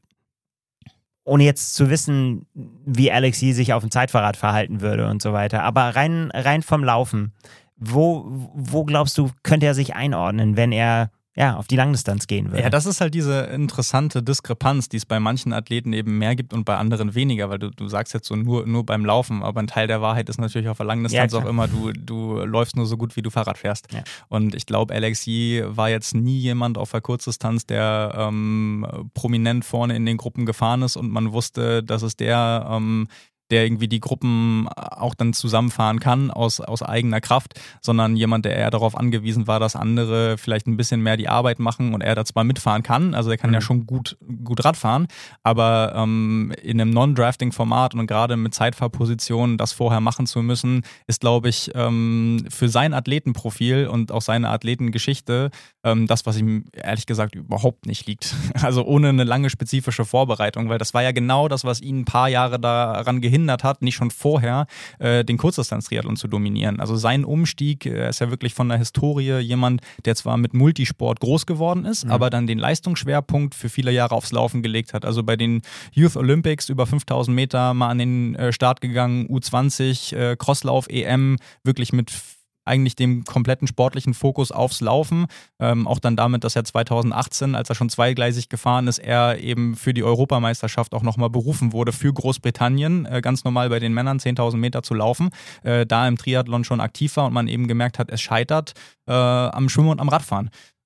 ohne jetzt zu wissen, wie Alexis sich auf dem Zeitfahrrad verhalten würde und so weiter, aber rein, rein vom Laufen, wo, wo glaubst du, könnte er sich einordnen, wenn er ja, auf die Langdistanz gehen würde? Ja, das ist halt diese interessante Diskrepanz, die es bei manchen Athleten eben mehr gibt und bei anderen weniger, weil du, du sagst jetzt so nur, nur beim Laufen, aber ein Teil der Wahrheit ist natürlich auf der Langdistanz ja, auch immer, du, du läufst nur so gut, wie du Fahrrad fährst. Ja. Und ich glaube, Alexis war jetzt nie jemand auf der Kurzdistanz, der ähm, prominent vorne in den Gruppen gefahren ist und man wusste, dass es der ähm, der irgendwie die Gruppen auch dann zusammenfahren kann aus, aus eigener Kraft, sondern jemand, der eher darauf angewiesen war, dass andere vielleicht ein bisschen mehr die Arbeit machen und er da zwar mitfahren kann, also er kann mhm. ja schon gut, gut Rad fahren, aber ähm, in einem Non-Drafting-Format und gerade mit Zeitfahrpositionen das vorher machen zu müssen, ist, glaube ich, ähm, für sein Athletenprofil und auch seine Athletengeschichte ähm, das, was ihm ehrlich gesagt überhaupt nicht liegt. Also ohne eine lange spezifische Vorbereitung, weil das war ja genau das, was ihn ein paar Jahre daran gehindert hat, nicht schon vorher äh, den Kurzdistanz-Triathlon zu dominieren. Also sein Umstieg, er ist ja wirklich von der Historie jemand, der zwar mit Multisport groß geworden ist, mhm. aber dann den Leistungsschwerpunkt für viele Jahre aufs Laufen gelegt hat. Also bei den Youth Olympics über fünftausend Meter mal an den äh, Start gegangen, U zwanzig, äh, Crosslauf-E M, wirklich mit eigentlich dem kompletten sportlichen Fokus aufs Laufen, ähm, auch dann damit, dass er zweitausendachtzehn, als er schon zweigleisig gefahren ist, er eben für die Europameisterschaft auch nochmal berufen wurde für Großbritannien, äh, ganz normal bei den Männern zehntausend Meter zu laufen, äh, da im Triathlon schon aktiv war und man eben gemerkt hat, es scheitert äh, am Schwimmen und am Radfahren.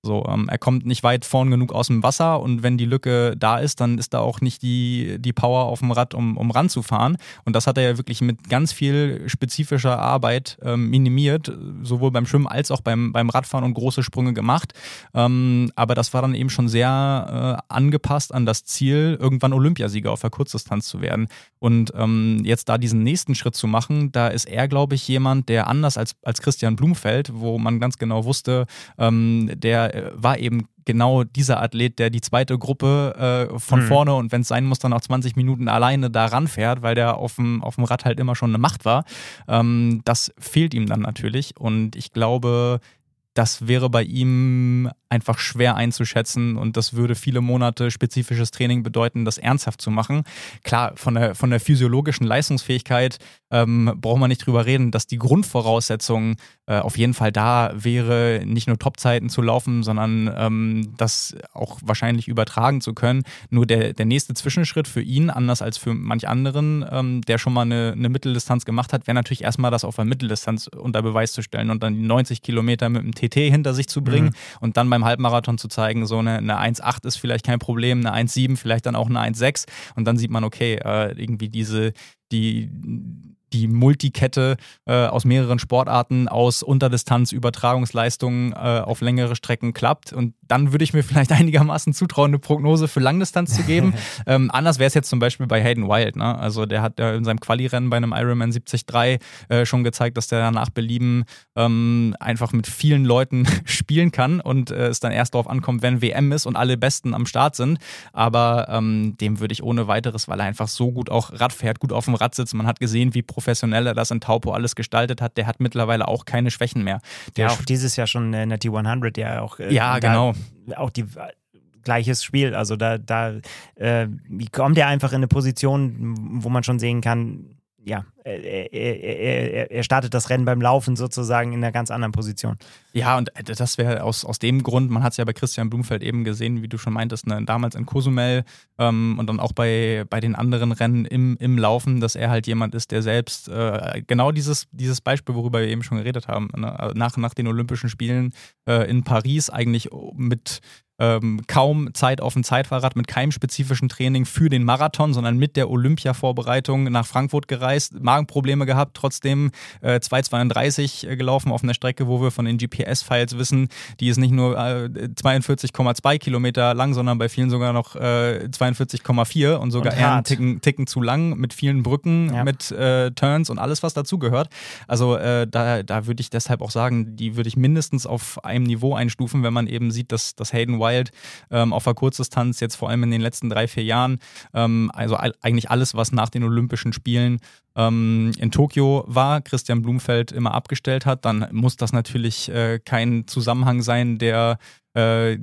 So, ähm, er kommt nicht weit vorn genug aus dem Wasser und wenn die Lücke da ist, dann ist da auch nicht die, die Power auf dem Rad, um, um ranzufahren. Und das hat er ja wirklich mit ganz viel spezifischer Arbeit ähm, minimiert, sowohl beim Schwimmen als auch beim, beim Radfahren und große Sprünge gemacht. Ähm, aber das war dann eben schon sehr äh, angepasst an das Ziel, irgendwann Olympiasieger auf der Kurzdistanz zu werden. Und ähm, jetzt da diesen nächsten Schritt zu machen, da ist er, glaube ich, jemand, der anders als, als Christian Blumfeld, wo man ganz genau wusste, ähm, der war eben genau dieser Athlet, der die zweite Gruppe äh, von mhm. vorne und wenn es sein muss, dann auch zwanzig Minuten alleine da ranfährt, weil der auf dem, auf dem Rad halt immer schon eine Macht war. Ähm, das fehlt ihm dann natürlich und ich glaube, das wäre bei ihm einfach schwer einzuschätzen und das würde viele Monate spezifisches Training bedeuten, das ernsthaft zu machen. Klar, von der, von der physiologischen Leistungsfähigkeit ähm, braucht man nicht drüber reden, dass die Grundvoraussetzung äh, auf jeden Fall da wäre, nicht nur Topzeiten zu laufen, sondern ähm, das auch wahrscheinlich übertragen zu können. Nur der, der nächste Zwischenschritt für ihn, anders als für manch anderen, ähm, der schon mal eine, eine Mitteldistanz gemacht hat, wäre natürlich erstmal das auf der Mitteldistanz unter Beweis zu stellen und dann die neunzig Kilometer mit dem T T hinter sich zu bringen mhm. und dann beim Halbmarathon zu zeigen, so eine, eine eins Komma acht ist vielleicht kein Problem, eine eins Komma sieben, vielleicht dann auch eine eins Komma sechs und dann sieht man, okay, äh, irgendwie diese, die die Multikette äh, aus mehreren Sportarten, aus Unterdistanz, Übertragungsleistungen äh, auf längere Strecken klappt. Und dann würde ich mir vielleicht einigermaßen zutrauen, eine Prognose für Langdistanz zu geben. ähm, anders wäre es jetzt zum Beispiel bei Hayden Wild. Ne? Also der hat ja in seinem Quali-Rennen bei einem Ironman siebzig Komma drei äh, schon gezeigt, dass der danach Belieben ähm, einfach mit vielen Leuten spielen kann und äh, es dann erst darauf ankommt, wenn W M ist und alle Besten am Start sind. Aber ähm, dem würde ich ohne weiteres, weil er einfach so gut auch Rad fährt, gut auf dem Rad sitzt. Man hat gesehen, wie professionell er das in Taupo alles gestaltet hat. Der hat mittlerweile auch keine Schwächen mehr. Der ja, auch dieses Jahr schon in der T hundert, ja auch. Äh, ja, genau. Auch die gleiches Spiel. Also da, da äh, kommt er einfach in eine Position, wo man schon sehen kann, ja, er, er, er startet das Rennen beim Laufen sozusagen in einer ganz anderen Position. Ja, und das wäre aus, aus dem Grund, man hat es ja bei Christian Blumfeld eben gesehen, wie du schon meintest, ne, damals in Cozumel ähm, und dann auch bei, bei den anderen Rennen im, im Laufen, dass er halt jemand ist, der selbst äh, genau dieses, dieses Beispiel, worüber wir eben schon geredet haben, ne, nach, nach den Olympischen Spielen äh, in Paris eigentlich mit Ähm, kaum Zeit auf dem Zeitfahrrad, mit keinem spezifischen Training für den Marathon, sondern mit der Olympia-Vorbereitung nach Frankfurt gereist, Magenprobleme gehabt, trotzdem äh, zwei zweiunddreißig gelaufen auf einer Strecke, wo wir von den G P S-Files wissen, die ist nicht nur äh, zweiundvierzig Komma zwei Kilometer lang, sondern bei vielen sogar noch äh, zweiundvierzig Komma vier und sogar und eher einen Ticken, Ticken zu lang, mit vielen Brücken, ja. mit äh, Turns und alles, was dazugehört. Also äh, da, da würde ich deshalb auch sagen, die würde ich mindestens auf einem Niveau einstufen, wenn man eben sieht, dass, dass Hayden Wild ähm, auf der Kurzdistanz jetzt vor allem in den letzten drei, vier Jahren, ähm, also all, eigentlich alles, was nach den Olympischen Spielen ähm, in Tokio war, Christian Blumfeld immer abgestellt hat, dann muss das natürlich äh, kein Zusammenhang sein, der äh,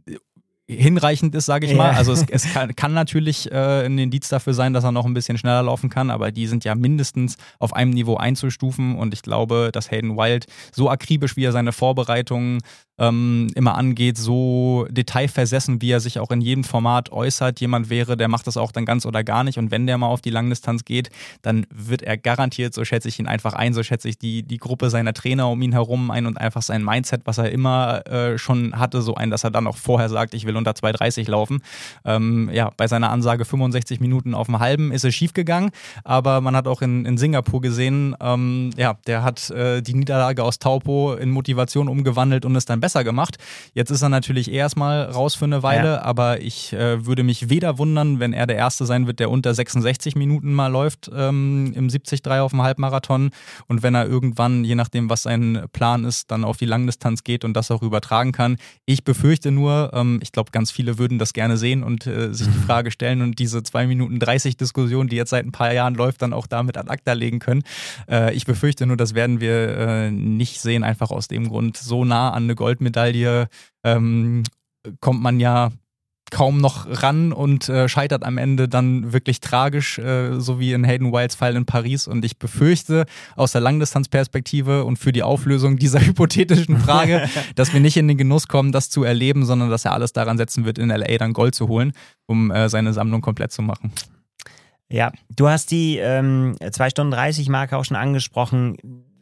hinreichend ist, sage ich ja. mal. Also es, es kann, kann natürlich äh, ein Indiz dafür sein, dass er noch ein bisschen schneller laufen kann, aber die sind ja mindestens auf einem Niveau einzustufen und ich glaube, dass Hayden Wild so akribisch, wie er seine Vorbereitungen ähm, immer angeht, so detailversessen, wie er sich auch in jedem Format äußert, jemand wäre, der macht das auch dann ganz oder gar nicht und wenn der mal auf die Langdistanz geht, dann wird er garantiert, so schätze ich ihn einfach ein, so schätze ich die, die Gruppe seiner Trainer um ihn herum ein und einfach sein Mindset, was er immer äh, schon hatte, so ein, dass er dann auch vorher sagt, ich will unter zwei dreißig laufen. Ähm, ja, bei seiner Ansage fünfundsechzig Minuten auf dem Halben ist es schief gegangen, aber man hat auch in, in Singapur gesehen, ähm, ja, der hat äh, die Niederlage aus Taupo in Motivation umgewandelt und es dann besser gemacht. Jetzt ist er natürlich erstmal raus für eine Weile, ja. aber ich äh, würde mich weder wundern, wenn er der Erste sein wird, der unter sechsundsechzig Minuten mal läuft ähm, im siebzig Komma drei auf dem Halbmarathon und wenn er irgendwann, je nachdem, was sein Plan ist, dann auf die Langdistanz geht und das auch übertragen kann. Ich befürchte nur, ähm, ich glaube, ganz viele würden das gerne sehen und äh, sich die Frage stellen und diese zwei Minuten dreißig Diskussion, die jetzt seit ein paar Jahren läuft, dann auch damit ad acta legen können. Äh, ich befürchte nur, das werden wir äh, nicht sehen, einfach aus dem Grund, so nah an eine Goldmedaille ähm, kommt man ja kaum noch ran und äh, scheitert am Ende dann wirklich tragisch, äh, so wie in Hayden Wilds Fall in Paris. Und ich befürchte aus der Langdistanzperspektive und für die Auflösung dieser hypothetischen Frage, dass wir nicht in den Genuss kommen, das zu erleben, sondern dass er alles daran setzen wird, in L A dann Gold zu holen, um äh, seine Sammlung komplett zu machen. Ja, du hast die ähm, zwei Stunden dreißig Marke auch schon angesprochen.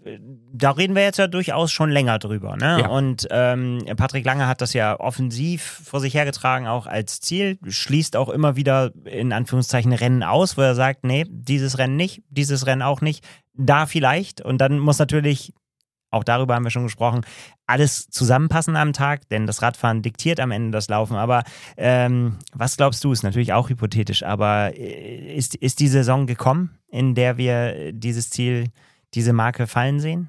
da reden wir jetzt ja durchaus schon länger drüber. Ne? Ja. Und ähm, Patrick Lange hat das ja offensiv vor sich hergetragen, auch als Ziel, schließt auch immer wieder in Anführungszeichen Rennen aus, wo er sagt, nee, dieses Rennen nicht, dieses Rennen auch nicht, da vielleicht. Und dann muss natürlich, auch darüber haben wir schon gesprochen, alles zusammenpassen am Tag, denn das Radfahren diktiert am Ende das Laufen. Aber ähm, was glaubst du, ist natürlich auch hypothetisch, aber ist, ist die Saison gekommen, in der wir dieses Ziel, diese Marke fallen sehen?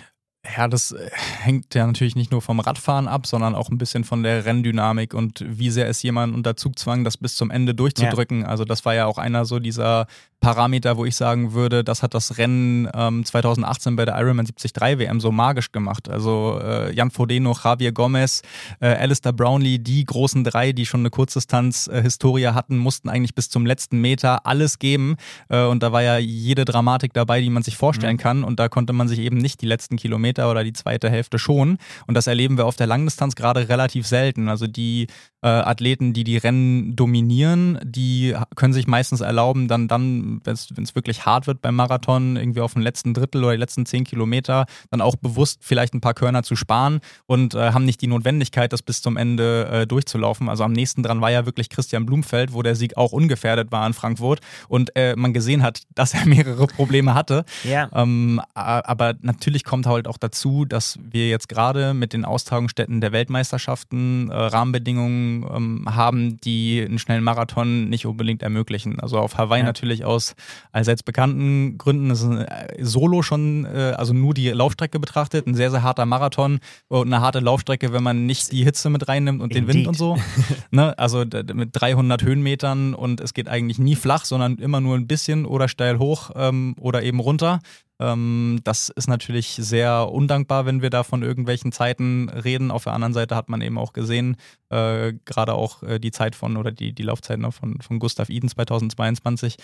Ja, das hängt ja natürlich nicht nur vom Radfahren ab, sondern auch ein bisschen von der Renndynamik und wie sehr es jemand unter Zugzwang, das bis zum Ende durchzudrücken. Ja. Also das war ja auch einer so dieser Parameter, wo ich sagen würde, das hat das Rennen ähm, zweitausendachtzehn bei der Ironman siebzig drei W M so magisch gemacht. Also äh, Jan Frodeno, Javier Gomez, äh, Alistair Brownlee, die großen drei, die schon eine Kurzdistanz-Historie äh, hatten, mussten eigentlich bis zum letzten Meter alles geben. Äh, und da war ja jede Dramatik dabei, die man sich vorstellen mhm. kann. Und da konnte man sich eben nicht die letzten Kilometer oder die zweite Hälfte schonen. Und das erleben wir auf der Langdistanz gerade relativ selten. Also die äh, Athleten, die die Rennen dominieren, die können sich meistens erlauben, dann, dann wenn es wirklich hart wird beim Marathon, irgendwie auf dem letzten Drittel oder die letzten zehn Kilometer, dann auch bewusst vielleicht ein paar Körner zu sparen und äh, haben nicht die Notwendigkeit, das bis zum Ende äh, durchzulaufen. Also am nächsten dran war ja wirklich Christian Blumfeld, wo der Sieg auch ungefährdet war in Frankfurt und äh, man gesehen hat, dass er mehrere Probleme hatte. Ja. Ähm, aber natürlich kommt halt auch dazu, dass wir jetzt gerade mit den Austragungsstätten der Weltmeisterschaften äh, Rahmenbedingungen ähm, haben, die einen schnellen Marathon nicht unbedingt ermöglichen. Also auf Hawaii ja. natürlich aus allseits bekannten Gründen ist ein Solo schon, äh, also nur die Laufstrecke betrachtet, ein sehr, sehr harter Marathon und eine harte Laufstrecke, wenn man nicht die Hitze mit reinnimmt und Indeed. Den Wind und so. Ne? Also d- mit dreihundert Höhenmetern und es geht eigentlich nie flach, sondern immer nur ein bisschen oder steil hoch ähm, oder eben runter. Ähm, das ist natürlich sehr undankbar, wenn wir da von irgendwelchen Zeiten reden. Auf der anderen Seite hat man eben auch gesehen, äh, gerade auch äh, die Zeit von, oder die, die Laufzeit noch von, von Gustav Iden zweitausendzweiundzwanzig,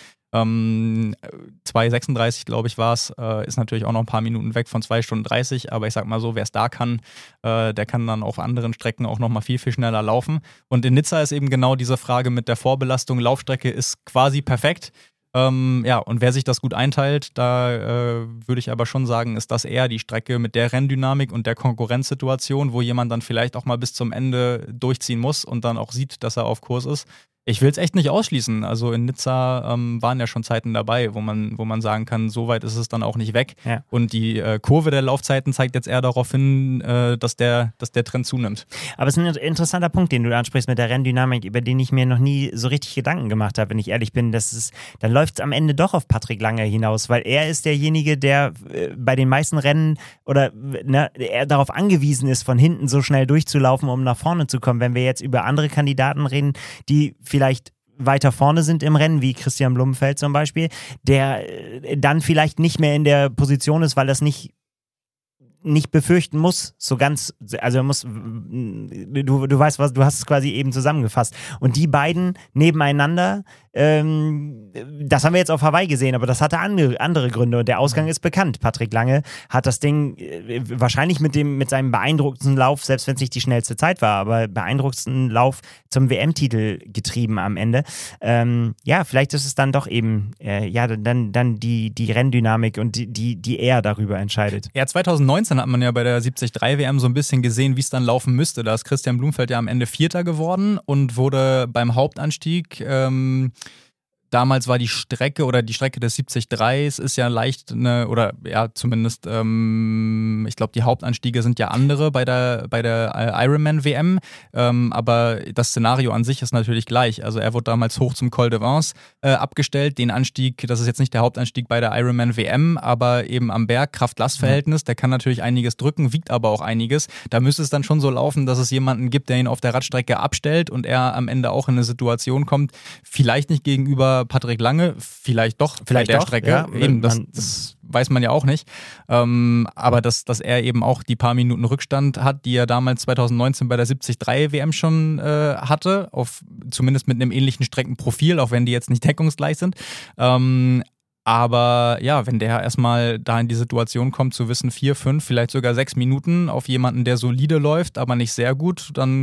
ähm, zwei sechsunddreißig glaube ich war es, äh, ist natürlich auch noch ein paar Minuten weg von zwei Stunden dreißig, aber ich sag mal so, wer es da kann, äh, der kann dann auf anderen Strecken auch noch mal viel, viel schneller laufen. Und in Nizza ist eben genau diese Frage mit der Vorbelastung, Laufstrecke ist quasi perfekt. Ähm, ja, und wer sich das gut einteilt, da äh, würde ich aber schon sagen, ist das eher die Strecke mit der Renndynamik und der Konkurrenzsituation, wo jemand dann vielleicht auch mal bis zum Ende durchziehen muss und dann auch sieht, dass er auf Kurs ist. Ich will es echt nicht ausschließen. Also in Nizza ähm, waren ja schon Zeiten dabei, wo man, wo man sagen kann, so weit ist es dann auch nicht weg. Ja. Und die äh, Kurve der Laufzeiten zeigt jetzt eher darauf hin, äh, dass, der, dass der Trend zunimmt. Aber es ist ein interessanter Punkt, den du ansprichst mit der Renndynamik, über den ich mir noch nie so richtig Gedanken gemacht habe, wenn ich ehrlich bin. Das ist, dann läuft es am Ende doch auf Patrick Lange hinaus, weil er ist derjenige, der äh, bei den meisten Rennen oder ne, er darauf angewiesen ist, von hinten so schnell durchzulaufen, um nach vorne zu kommen. Wenn wir jetzt über andere Kandidaten reden, die vielleicht weiter vorne sind im Rennen, wie Christian Blumenfeld zum Beispiel, der dann vielleicht nicht mehr in der Position ist, weil das nicht nicht befürchten muss, so ganz, also er muss, du, du weißt was, du hast es quasi eben zusammengefasst. Und die beiden nebeneinander, ähm, das haben wir jetzt auf Hawaii gesehen, aber das hatte andere, andere Gründe und der Ausgang ist bekannt. Patrick Lange hat das Ding äh, wahrscheinlich mit dem, mit seinem beeindruckendsten Lauf, selbst wenn es nicht die schnellste Zeit war, aber beeindruckendsten Lauf zum W M-Titel getrieben am Ende. Ähm, ja, vielleicht ist es dann doch eben, äh, ja, dann, dann die, die Renndynamik und die, die, die er darüber entscheidet. Ja, zweitausendneunzehn hat man ja bei der siebzig drei W M so ein bisschen gesehen, wie es dann laufen müsste. Da ist Christian Blumfeld ja am Ende Vierter geworden und wurde beim Hauptanstieg, ähm, damals war die Strecke oder die Strecke des siebzig drei ist ja leicht eine, oder ja zumindest, ähm, ich glaube die Hauptanstiege sind ja andere bei der, bei der Ironman W M, ähm, aber das Szenario an sich ist natürlich gleich. Also er wurde damals hoch zum Col de Vence äh, abgestellt, den Anstieg, das ist jetzt nicht der Hauptanstieg bei der Ironman W M, aber eben am Berg, Kraft-Last-Verhältnis, der kann natürlich einiges drücken, wiegt aber auch einiges. Da müsste es dann schon so laufen, dass es jemanden gibt, der ihn auf der Radstrecke abstellt und er am Ende auch in eine Situation kommt, vielleicht nicht gegenüber Patrick Lange, vielleicht doch vielleicht bei der doch, Strecke, ja, eben, das, das weiß man ja auch nicht, ähm, aber dass, dass er eben auch die paar Minuten Rückstand hat, die er damals zweitausendneunzehn bei der siebzig drei W M schon äh, hatte, auf, zumindest mit einem ähnlichen Streckenprofil, auch wenn die jetzt nicht deckungsgleich sind, ähm, aber ja, wenn der erstmal da in die Situation kommt, zu wissen, vier, fünf, vielleicht sogar sechs Minuten auf jemanden, der solide läuft, aber nicht sehr gut, dann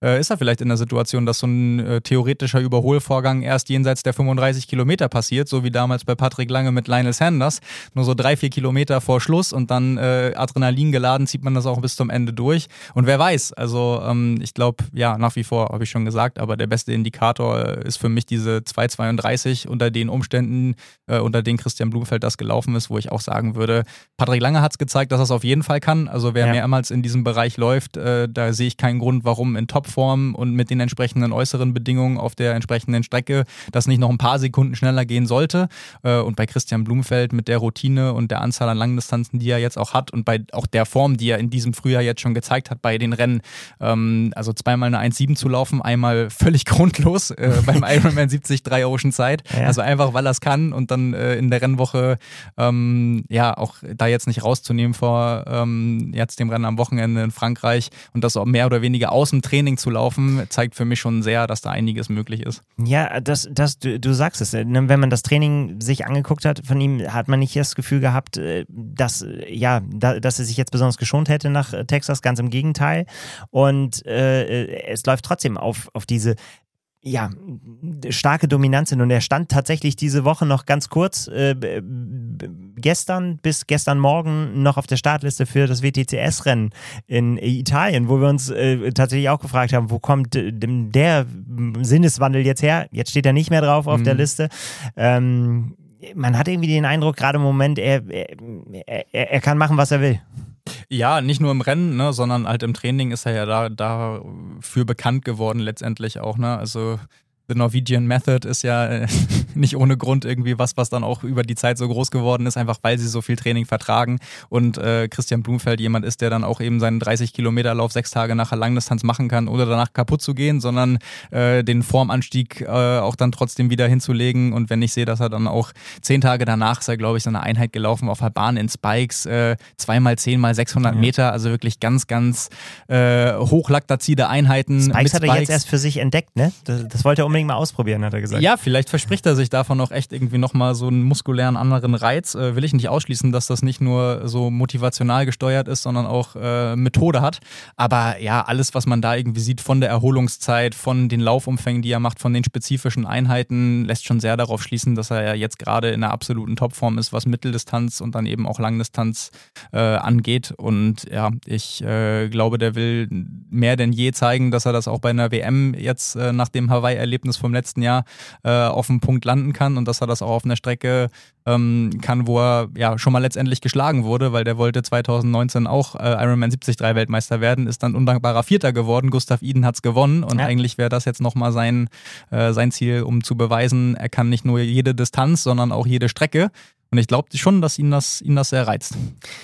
äh, ist er vielleicht in der Situation, dass so ein äh, theoretischer Überholvorgang erst jenseits der fünfunddreißig Kilometer passiert, so wie damals bei Patrick Lange mit Lionel Sanders, nur so drei, vier Kilometer vor Schluss und dann äh, Adrenalin geladen zieht man das auch bis zum Ende durch. Und wer weiß, also ähm, ich glaube, ja, nach wie vor, habe ich schon gesagt, aber der beste Indikator ist für mich diese zwei zweiunddreißig unter den Umständen, äh, unter denen Christian Blumfeld das gelaufen ist, wo ich auch sagen würde, Patrick Lange hat es gezeigt, dass er es auf jeden Fall kann. Also wer ja. mehrmals in diesem Bereich läuft, äh, da sehe ich keinen Grund, warum in Topform und mit den entsprechenden äußeren Bedingungen auf der entsprechenden Strecke das nicht noch ein paar Sekunden schneller gehen sollte. Äh, und bei Christian Blumfeld mit der Routine und der Anzahl an Langdistanzen, die er jetzt auch hat und bei auch der Form, die er in diesem Frühjahr jetzt schon gezeigt hat bei den Rennen, ähm, also zweimal eine eins sieben zu laufen, einmal völlig grundlos äh, beim Ironman siebzig drei Oceanside. Ja. Also einfach, weil er es kann und dann äh, in der Rennwoche ähm, ja auch da jetzt nicht rauszunehmen vor ähm, jetzt dem Rennen am Wochenende in Frankreich und das auch mehr oder weniger aus dem Training zu laufen, zeigt für mich schon sehr, dass da einiges möglich ist. Ja, das, das, du, du sagst es. Wenn man das Training sich angeguckt hat von ihm, hat man nicht das Gefühl gehabt, dass, ja, dass er sich jetzt besonders geschont hätte nach Texas, ganz im Gegenteil. Und äh, es läuft trotzdem auf, auf diese ja, starke Dominanz hin und er stand tatsächlich diese Woche noch ganz kurz äh, gestern bis gestern Morgen noch auf der Startliste für das W T C S-Rennen in Italien, wo wir uns äh, tatsächlich auch gefragt haben, wo kommt äh, der Sinneswandel jetzt her? Jetzt steht er nicht mehr drauf auf mhm. der Liste. Ähm, man hat irgendwie den Eindruck, gerade im Moment, er, er, er, er kann machen, was er will. Ja, nicht nur im Rennen, ne, sondern halt im Training ist er ja da dafür bekannt geworden letztendlich auch, ne? Also The Norwegian Method ist ja äh, nicht ohne Grund irgendwie was, was dann auch über die Zeit so groß geworden ist, einfach weil sie so viel Training vertragen und äh, Christian Blumfeld jemand ist, der dann auch eben seinen dreißig Kilometer Lauf sechs Tage nach der Langdistanz machen kann, ohne danach kaputt zu gehen, sondern äh, den Formanstieg äh, auch dann trotzdem wieder hinzulegen und wenn ich sehe, dass er dann auch zehn Tage danach ist er, glaube ich, so eine Einheit gelaufen auf der Bahn in Spikes, äh, zweimal zehn mal sechshundert ja. Meter, also wirklich ganz, ganz äh, hochlaktazide Einheiten. Spikes mit hat er Spikes. jetzt erst für sich entdeckt, ne? Das, das wollte er unbedingt mal ausprobieren, hat er gesagt. Ja, vielleicht verspricht er sich davon auch echt irgendwie nochmal so einen muskulären anderen Reiz. Äh, will ich nicht ausschließen, dass das nicht nur so motivational gesteuert ist, sondern auch äh, Methode hat. Aber ja, alles, was man da irgendwie sieht von der Erholungszeit, von den Laufumfängen, die er macht, von den spezifischen Einheiten, lässt schon sehr darauf schließen, dass er ja jetzt gerade in einer absoluten Topform ist, was Mitteldistanz und dann eben auch Langdistanz äh, angeht. Und ja, ich äh, glaube, der will mehr denn je zeigen, dass er das auch bei einer W M jetzt äh, nach dem Hawaii-Erlebnis vom letzten Jahr äh, auf dem Punkt landen kann und dass er das auch auf einer Strecke ähm, kann, wo er ja schon mal letztendlich geschlagen wurde, weil der wollte zwanzig neunzehn auch äh, Ironman siebzig drei Weltmeister werden, ist dann undankbarer Vierter geworden. Gustav Iden hat's gewonnen und ja. eigentlich wäre das jetzt nochmal sein, äh, sein Ziel, um zu beweisen, er kann nicht nur jede Distanz, sondern auch jede Strecke. Und ich glaube schon, dass ihn das, ihn das sehr reizt.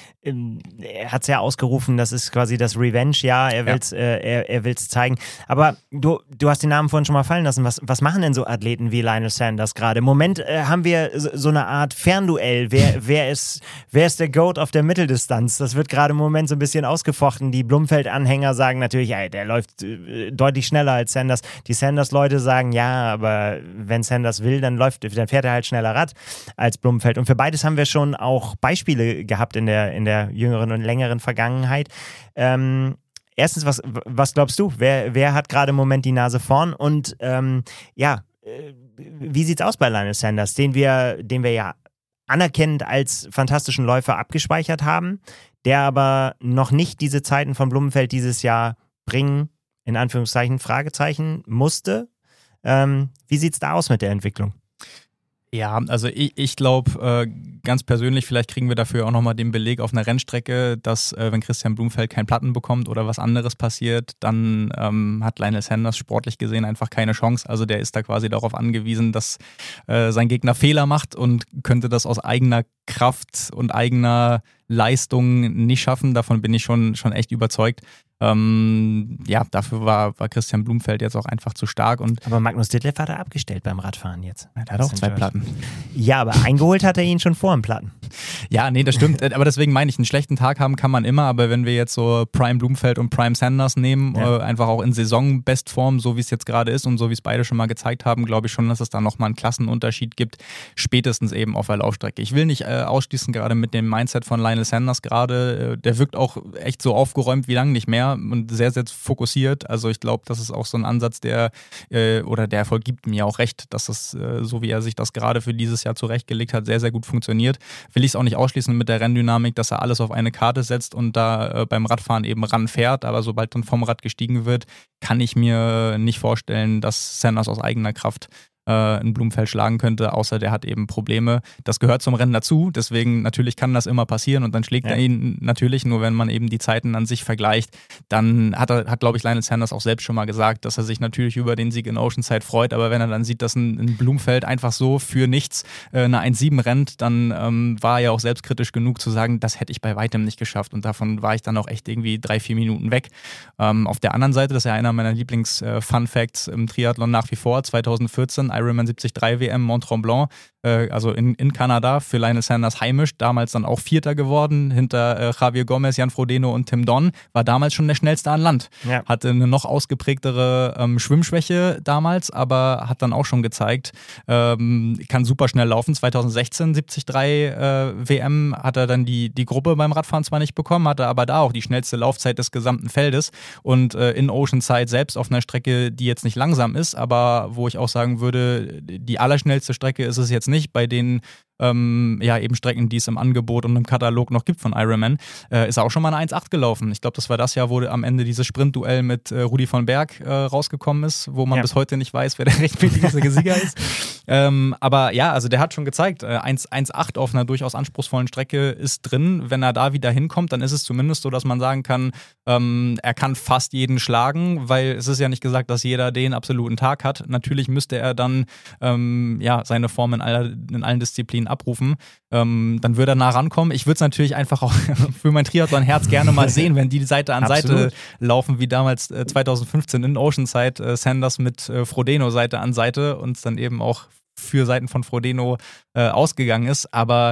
Er hat es ja ausgerufen, das ist quasi das Revenge-Jahr, er will es ja. äh, er, er will's zeigen. Aber du, du hast den Namen vorhin schon mal fallen lassen. Was, was machen denn so Athleten wie Lionel Sanders gerade? Im Moment äh, haben wir so, so eine Art Fernduell. Wer, wer, ist, wer ist der Goat auf der Mitteldistanz? Das wird gerade im Moment so ein bisschen ausgefochten. Die Blumfeld-Anhänger sagen natürlich, ey, der läuft äh, deutlich schneller als Sanders. Die Sanders-Leute sagen, ja, aber wenn Sanders will, dann läuft, dann fährt er halt schneller Rad als Blumfeld. Und für beides haben wir schon auch Beispiele gehabt in der, in der jüngeren und längeren Vergangenheit. Ähm, erstens, was, was glaubst du? Wer, wer hat gerade im Moment die Nase vorn? Und ähm, ja, äh, wie sieht's aus bei Lionel Sanders, den wir, den wir ja anerkennend als fantastischen Läufer abgespeichert haben, der aber noch nicht diese Zeiten von Blumfeld dieses Jahr bringen, in Anführungszeichen, Fragezeichen, musste. Ähm, wie sieht's da aus mit der Entwicklung? Ja, also ich, ich glaube, äh, ganz persönlich, vielleicht kriegen wir dafür auch nochmal den Beleg auf einer Rennstrecke, dass äh, wenn Christian Blumfeld keinen Platten bekommt oder was anderes passiert, dann ähm, hat Lionel Sanders sportlich gesehen einfach keine Chance. Also der ist da quasi darauf angewiesen, dass äh, sein Gegner Fehler macht und könnte das aus eigener Kraft und eigener Leistung nicht schaffen. Davon bin ich schon, schon echt überzeugt. Ähm, ja, dafür war, war Christian Blumfeld jetzt auch einfach zu stark. Und aber Magnus Ditlev hat er abgestellt beim Radfahren jetzt. Ja, der hat auch zwei Platten. Ja, aber eingeholt hat er ihn schon vor dem Platten. Ja, nee, das stimmt. Aber deswegen meine ich, einen schlechten Tag haben kann man immer. Aber wenn wir jetzt so Prime Blumfeld und Prime Sanders nehmen, ja. äh, einfach auch in Saison-Bestform, so wie es jetzt gerade ist und so wie es beide schon mal gezeigt haben, glaube ich schon, dass es da nochmal einen Klassenunterschied gibt. Spätestens eben auf der Laufstrecke. Ich will nicht äh, ausschließen, gerade mit dem Mindset von Lionel Sanders gerade. Äh, der wirkt auch echt so aufgeräumt wie lange nicht mehr. ja, und sehr, sehr fokussiert. Also ich glaube, das ist auch so ein Ansatz, der, äh, oder der Erfolg gibt mir auch recht, dass es, äh, so wie er sich das gerade für dieses Jahr zurechtgelegt hat, sehr, sehr gut funktioniert. Will ich es auch nicht ausschließen mit der Renndynamik, dass er alles auf eine Karte setzt und da äh, beim Radfahren eben ranfährt, aber sobald dann vom Rad gestiegen wird, kann ich mir nicht vorstellen, dass Sanders aus eigener Kraft ein Blumenfeld schlagen könnte, außer der hat eben Probleme. Das gehört zum Rennen dazu, deswegen natürlich kann das immer passieren und dann schlägt ja. er ihn natürlich, nur wenn man eben die Zeiten an sich vergleicht, dann hat er, hat glaube ich Lionel Sanders auch selbst schon mal gesagt, dass er sich natürlich über den Sieg in Oceanside freut, aber wenn er dann sieht, dass ein, ein Blumenfeld einfach so für nichts äh, eine eins sieben rennt, dann ähm, war er ja auch selbstkritisch genug zu sagen, das hätte ich bei weitem nicht geschafft und davon war ich dann auch echt irgendwie drei, vier Minuten weg. Ähm, auf der anderen Seite, das ist ja einer meiner Lieblings-Fun-Facts im Triathlon nach wie vor, zwanzig vierzehn Ironman siebzig drei W M Mont Tremblant, äh, also in, in Kanada, für Lionel Sanders heimisch, damals dann auch Vierter geworden, hinter äh, Javier Gomez, Jan Frodeno und Tim Don, war damals schon der schnellste an Land. Ja. Hatte eine noch ausgeprägtere ähm, Schwimmschwäche damals, aber hat dann auch schon gezeigt, ähm, kann super schnell laufen. zwanzig sechzehn siebzig drei äh, W M hat er dann die, die Gruppe beim Radfahren zwar nicht bekommen, hatte aber da auch die schnellste Laufzeit des gesamten Feldes und äh, in Oceanside selbst auf einer Strecke, die jetzt nicht langsam ist, aber wo ich auch sagen würde, die allerschnellste Strecke ist es jetzt nicht, bei den ähm, ja, eben Strecken, die es im Angebot und im Katalog noch gibt von Ironman, äh, ist er auch schon mal eine eins acht gelaufen. Ich glaube, das war das Jahr, wo am Ende dieses Sprintduell mit äh, Rudi von Berg äh, rausgekommen ist, wo man ja. bis heute nicht weiß, wer der rechtmäßige Sieger ist. Ähm, aber ja, also der hat schon gezeigt, äh, eins acht auf einer durchaus anspruchsvollen Strecke ist drin. Wenn er da wieder hinkommt, dann ist es zumindest so, dass man sagen kann, ähm, er kann fast jeden schlagen, weil es ist ja nicht gesagt, dass jeder den absoluten Tag hat. Natürlich müsste er dann ähm, ja, seine Form in, aller, in allen Disziplinen abrufen. Ähm, dann würde er nah rankommen. Ich würde es natürlich einfach auch für mein Triathlon-Herz gerne mal sehen, wenn die Seite an Absolut. Seite laufen, wie damals äh, zwanzig fünfzehn in Oceanside, äh, Sanders mit äh, Frodeno Seite an Seite und dann eben auch für Seiten von Frodeno äh, ausgegangen ist. Aber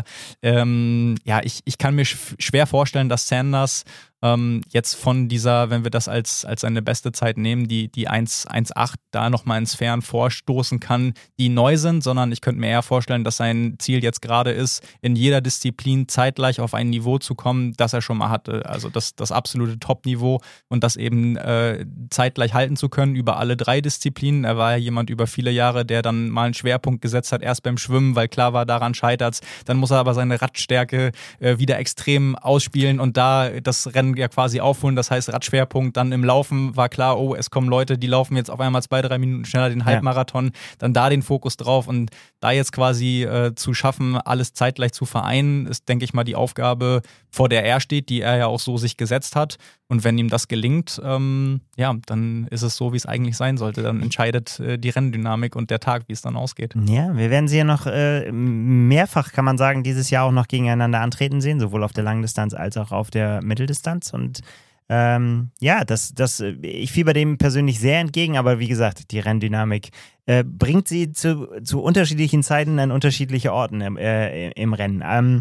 ähm, ja, ich, ich kann mir sch- schwer vorstellen, dass Sanders ähm, jetzt von dieser, wenn wir das als, als seine beste Zeit nehmen, die, die eins acht da nochmal in Sphären vorstoßen kann, die neu sind, sondern ich könnte mir eher vorstellen, dass sein Ziel jetzt gerade ist, in jeder Disziplin zeitgleich auf ein Niveau zu kommen, das er schon mal hatte. Also das, das absolute Top-Niveau und das eben äh, zeitgleich halten zu können über alle drei Disziplinen. Er war ja jemand über viele Jahre, der dann mal einen Schwerpunkt gesetzt hat, erst beim Schwimmen, weil klar war, daran scheitert's. Dann muss er aber seine Radstärke äh, wieder extrem ausspielen und da das Rennen ja quasi aufholen. Das heißt, Radschwerpunkt dann im Laufen war klar, oh, es kommen Leute, die laufen jetzt auf einmal zwei, drei Minuten schneller den Halbmarathon. Ja. Dann da den Fokus drauf und da jetzt quasi äh, zu schaffen, alles zeitgleich zu vereinen, ist, denke ich mal, die Aufgabe, vor der er steht, die er ja auch so sich gesetzt hat. Und wenn ihm das gelingt, ähm, ja, dann ist es so, wie es eigentlich sein sollte. Dann entscheidet äh, die Renndynamik und der Tag, wie es dann ausgeht. Ja, wir werden sie ja noch äh, mehrfach, kann man sagen, dieses Jahr auch noch gegeneinander antreten sehen, sowohl auf der Langdistanz als auch auf der Mitteldistanz. Und ähm, ja, das, das, ich fieber dem persönlich sehr entgegen, aber wie gesagt, die Renndynamik äh, bringt sie zu, zu unterschiedlichen Zeiten an unterschiedliche Orten im, äh, im Rennen. Ähm,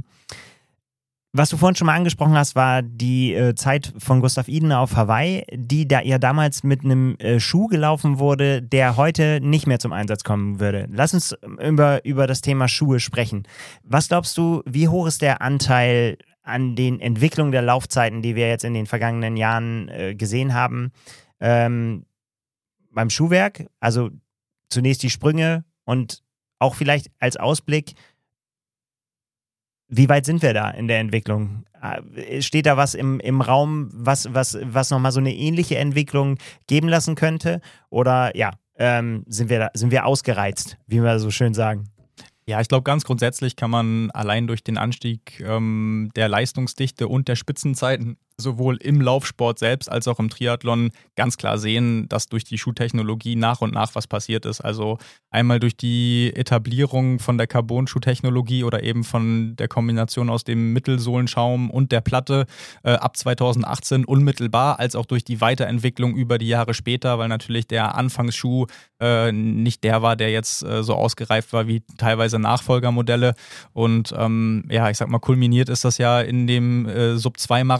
Was du vorhin schon mal angesprochen hast, war die äh, Zeit von Gustav Iden auf Hawaii, die da ja damals mit einem äh, Schuh gelaufen wurde, der heute nicht mehr zum Einsatz kommen würde. Lass uns über, über das Thema Schuhe sprechen. Was glaubst du, wie hoch ist der Anteil an den Entwicklungen der Laufzeiten, die wir jetzt in den vergangenen Jahren äh, gesehen haben, ähm, beim Schuhwerk? Also zunächst die Sprünge und auch vielleicht als Ausblick, wie weit sind wir da in der Entwicklung? Steht da was im, im Raum, was, was, was nochmal so eine ähnliche Entwicklung geben lassen könnte? Oder ja, ähm, sind wir da, sind wir ausgereizt, wie wir so schön sagen? Ja, ich glaube, ganz grundsätzlich kann man allein durch den Anstieg ähm, der Leistungsdichte und der Spitzenzeiten sowohl im Laufsport selbst als auch im Triathlon ganz klar sehen, dass durch die Schuhtechnologie nach und nach was passiert ist. Also einmal durch die Etablierung von der Carbon-Schuhtechnologie oder eben von der Kombination aus dem Mittelsohlenschaum und der Platte äh, ab zwanzig achtzehn unmittelbar, als auch durch die Weiterentwicklung über die Jahre später, weil natürlich der Anfangsschuh äh, nicht der war, der jetzt äh, so ausgereift war wie teilweise Nachfolgermodelle. Und ähm, ja, ich sag mal, kulminiert ist das ja in dem äh, Sub zwei Marathon,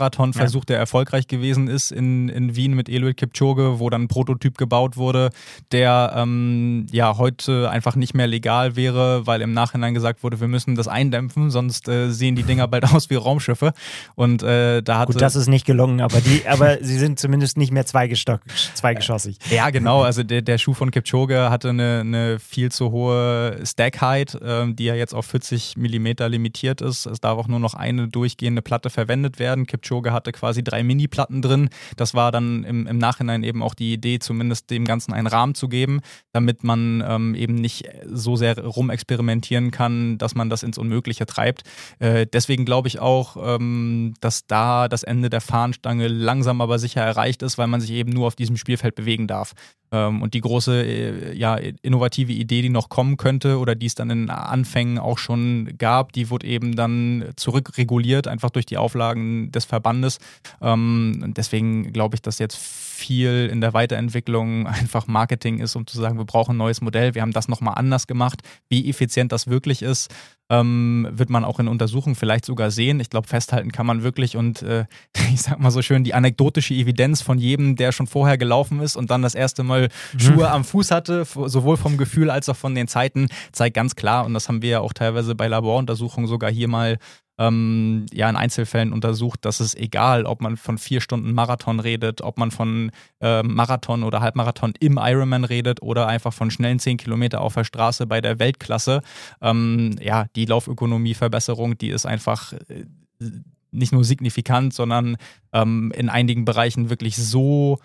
Versuch, der erfolgreich gewesen ist in, in Wien mit Eliud Kipchoge, wo dann ein Prototyp gebaut wurde, der ähm, ja heute einfach nicht mehr legal wäre, weil im Nachhinein gesagt wurde, wir müssen das eindämpfen, sonst äh, sehen die Dinger bald aus wie Raumschiffe. Und äh, da hatte, Gut, das ist nicht gelungen, aber die, aber sie sind zumindest nicht mehr zweigestock, zweigeschossig. Ja, genau. Also der, der Schuh von Kipchoge hatte eine, eine viel zu hohe Stack-Height, ähm, die ja jetzt auf vierzig Millimeter limitiert ist. Es darf auch nur noch eine durchgehende Platte verwendet werden. Kipchoge hatte quasi drei Mini-Platten drin. Das war dann im, im Nachhinein eben auch die Idee, zumindest dem Ganzen einen Rahmen zu geben, damit man ähm, eben nicht so sehr rumexperimentieren kann, dass man das ins Unmögliche treibt. Äh, deswegen glaube ich auch, ähm, dass da das Ende der Fahnenstange langsam aber sicher erreicht ist, weil man sich eben nur auf diesem Spielfeld bewegen darf. Ähm, und die große, äh, ja, innovative Idee, die noch kommen könnte oder die es dann in Anfängen auch schon gab, die wurde eben dann zurückreguliert, einfach durch die Auflagen des Verbandes. Ähm, deswegen glaube ich, dass jetzt viel in der Weiterentwicklung einfach Marketing ist, um zu sagen, wir brauchen ein neues Modell, wir haben das nochmal anders gemacht. Wie effizient das wirklich ist, ähm, wird man auch in Untersuchungen vielleicht sogar sehen. Ich glaube, festhalten kann man wirklich und äh, ich sag mal so schön, die anekdotische Evidenz von jedem, der schon vorher gelaufen ist und dann das erste Mal Schuhe mhm. am Fuß hatte, sowohl vom Gefühl als auch von den Zeiten, zeigt ganz klar, und das haben wir ja auch teilweise bei Laboruntersuchungen sogar hier mal Ähm, ja, in Einzelfällen untersucht, dass es egal, ob man von vier Stunden Marathon redet, ob man von äh, Marathon oder Halbmarathon im Ironman redet oder einfach von schnellen zehn Kilometer auf der Straße bei der Weltklasse. Ähm, ja, die Laufökonomieverbesserung, die ist einfach äh, nicht nur signifikant, sondern ähm, in einigen Bereichen wirklich so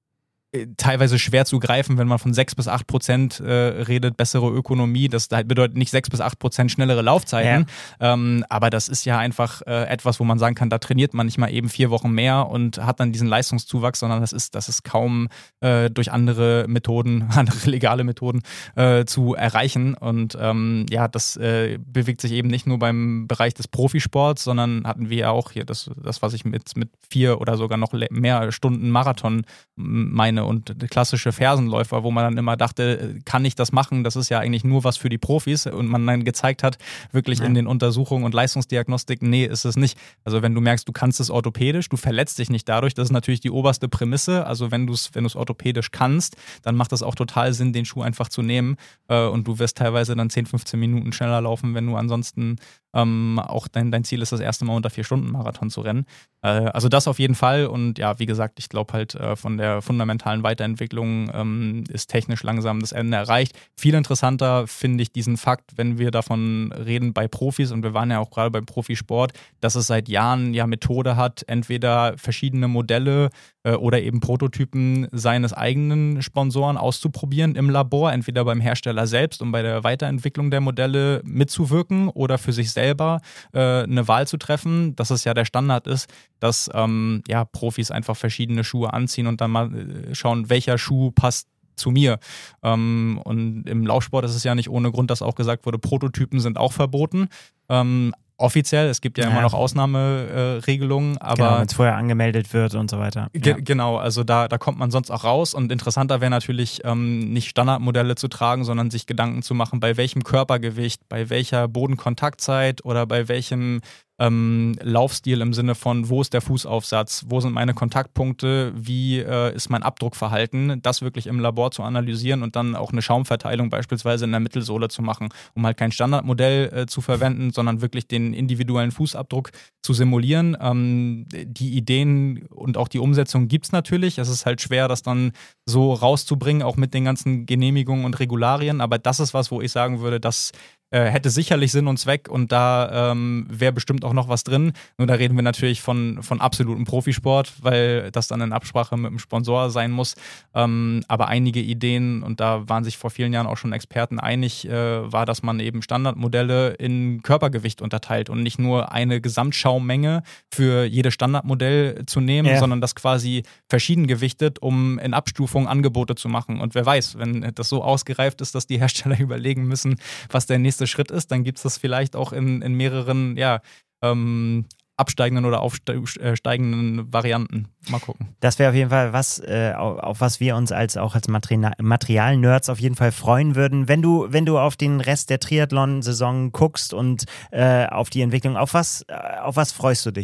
teilweise schwer zu greifen, wenn man von sechs bis acht Prozent äh, redet, bessere Ökonomie. Das bedeutet nicht sechs bis acht Prozent schnellere Laufzeiten, ja. ähm, aber das ist ja einfach äh, etwas, wo man sagen kann, da trainiert man nicht mal eben vier Wochen mehr und hat dann diesen Leistungszuwachs, sondern das ist, das ist kaum äh, durch andere Methoden, andere legale Methoden äh, zu erreichen. Und ähm, ja, das äh, bewegt sich eben nicht nur beim Bereich des Profisports, sondern hatten wir ja auch hier das, das was ich mit, mit vier oder sogar noch mehr Stunden Marathon meine und klassische Fersenläufer, wo man dann immer dachte, kann ich das machen? Das ist ja eigentlich nur was für die Profis und man dann gezeigt hat, wirklich ja. in den Untersuchungen und Leistungsdiagnostiken, nee, ist es nicht. Also wenn du merkst, du kannst es orthopädisch, du verletzt dich nicht dadurch, das ist natürlich die oberste Prämisse, also wenn du es wenn du es orthopädisch kannst, dann macht es auch total Sinn, den Schuh einfach zu nehmen äh, und du wirst teilweise dann zehn, fünfzehn Minuten schneller laufen, wenn du ansonsten ähm, auch dein, dein Ziel ist, das erste Mal unter vier Stunden Marathon zu rennen. Äh, also das auf jeden Fall und ja, wie gesagt, ich glaube halt äh, von der fundamentalen Weiterentwicklung ähm, ist technisch langsam das Ende erreicht. Viel interessanter finde ich diesen Fakt, wenn wir davon reden bei Profis und wir waren ja auch gerade beim Profisport, dass es seit Jahren ja Methode hat, entweder verschiedene Modelle äh, oder eben Prototypen seines eigenen Sponsoren auszuprobieren im Labor, entweder beim Hersteller selbst, um bei der Weiterentwicklung der Modelle mitzuwirken oder für sich selber äh, eine Wahl zu treffen, dass es ja der Standard ist, dass ähm, ja, Profis einfach verschiedene Schuhe anziehen und dann mal äh, schauen, welcher Schuh passt zu mir. Ähm, und im Laufsport ist es ja nicht ohne Grund, dass auch gesagt wurde, Prototypen sind auch verboten. Ähm, offiziell, es gibt ja, ja immer noch Ausnahmeregelungen, äh, aber genau, wenn es vorher angemeldet wird und so weiter. Ge- ja. Genau, also da, da kommt man sonst auch raus und interessanter wäre natürlich ähm, nicht Standardmodelle zu tragen, sondern sich Gedanken zu machen, bei welchem Körpergewicht, bei welcher Bodenkontaktzeit oder bei welchem Ähm, Laufstil im Sinne von, wo ist der Fußaufsatz, wo sind meine Kontaktpunkte, wie äh, ist mein Abdruckverhalten, das wirklich im Labor zu analysieren und dann auch eine Schaumverteilung beispielsweise in der Mittelsohle zu machen, um halt kein Standardmodell äh, zu verwenden, sondern wirklich den individuellen Fußabdruck zu simulieren. Ähm, die Ideen und auch die Umsetzung gibt es natürlich. Es ist halt schwer, das dann so rauszubringen, auch mit den ganzen Genehmigungen und Regularien, aber das ist was, wo ich sagen würde, dass Äh, hätte sicherlich Sinn und Zweck und da ähm, wäre bestimmt auch noch was drin. Nur da reden wir natürlich von, von absolutem Profisport, weil das dann in Absprache mit dem Sponsor sein muss. Ähm, aber einige Ideen, und da waren sich vor vielen Jahren auch schon Experten einig, äh, war, dass man eben Standardmodelle in Körpergewicht unterteilt und nicht nur eine Gesamtschaummenge für jedes Standardmodell zu nehmen, ja. sondern das quasi verschieden gewichtet, um in Abstufung Angebote zu machen. Und wer weiß, wenn das so ausgereift ist, dass die Hersteller überlegen müssen, was der nächste Schritt ist, dann gibt es das vielleicht auch in, in mehreren ja, ähm, absteigenden oder aufsteigenden Varianten. Mal gucken. Das wäre auf jeden Fall was, äh, auf, auf was wir uns als auch als Material- Material-Nerds auf jeden Fall freuen würden. Wenn du, wenn du auf den Rest der Triathlon-Saison guckst und äh, auf die Entwicklung, auf was, auf was freust du dich?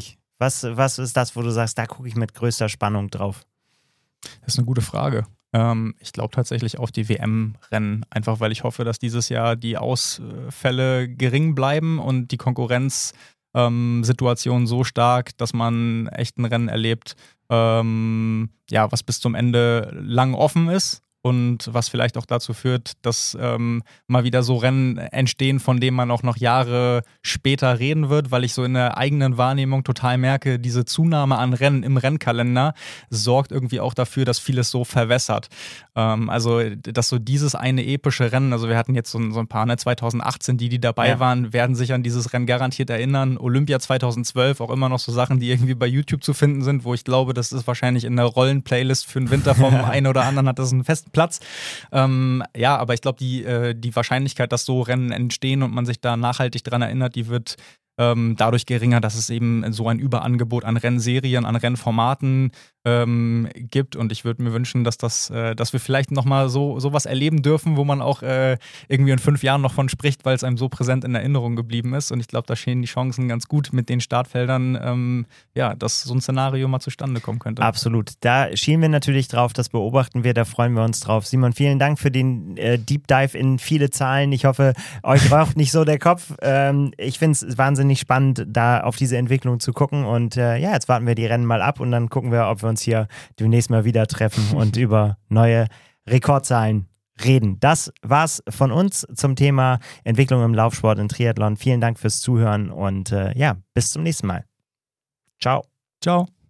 Was, was ist das, wo du sagst, da gucke ich mit größter Spannung drauf? Das ist eine gute Frage. Ähm, ich glaube tatsächlich auf die W M-Rennen, einfach weil ich hoffe, dass dieses Jahr die Ausfälle gering bleiben und die Konkurrenzsituation ähm, so stark, dass man echt ein Rennen erlebt, ähm, ja, was bis zum Ende lang offen ist. Und was vielleicht auch dazu führt, dass ähm, mal wieder so Rennen entstehen, von denen man auch noch Jahre später reden wird, weil ich so in der eigenen Wahrnehmung total merke, diese Zunahme an Rennen im Rennkalender sorgt irgendwie auch dafür, dass vieles so verwässert. Ähm, also, dass so dieses eine epische Rennen, also wir hatten jetzt so, so ein paar, ne, zwanzig achtzehn, die, die dabei ja. waren, werden sich an dieses Rennen garantiert erinnern. Olympia zwanzig zwölf, auch immer noch so Sachen, die irgendwie bei YouTube zu finden sind, wo ich glaube, das ist wahrscheinlich in der Rollenplaylist für den Winter vom einen oder anderen hat das einen festen Platz. Ähm, ja, aber ich glaube, die, äh, die Wahrscheinlichkeit, dass so Rennen entstehen und man sich da nachhaltig dran erinnert, die wird ähm, dadurch geringer, dass es eben so ein Überangebot an Rennserien, an Rennformaten ähm, gibt. Und ich würde mir wünschen, dass das, äh, dass wir vielleicht nochmal so sowas erleben dürfen, wo man auch äh, irgendwie in fünf Jahren noch von spricht, weil es einem so präsent in Erinnerung geblieben ist. Und ich glaube, da stehen die Chancen ganz gut mit den Startfeldern, ähm, ja, dass so ein Szenario mal zustande kommen könnte. Absolut. Da schielen wir natürlich drauf, das beobachten wir, da freuen wir uns drauf. Simon, vielen Dank für den äh, Deep Dive in viele Zahlen. Ich hoffe, euch raucht nicht so der Kopf. Ähm, ich finde es wahnsinnig spannend, da auf diese Entwicklung zu gucken. Und äh, ja, jetzt warten wir die Rennen mal ab und dann gucken wir, ob wir uns hier demnächst mal wieder treffen und über neue Rekordzahlen reden. Das war's von uns zum Thema Entwicklung im Laufsport in Triathlon. Vielen Dank fürs Zuhören und äh, ja, bis zum nächsten Mal. Ciao. Ciao.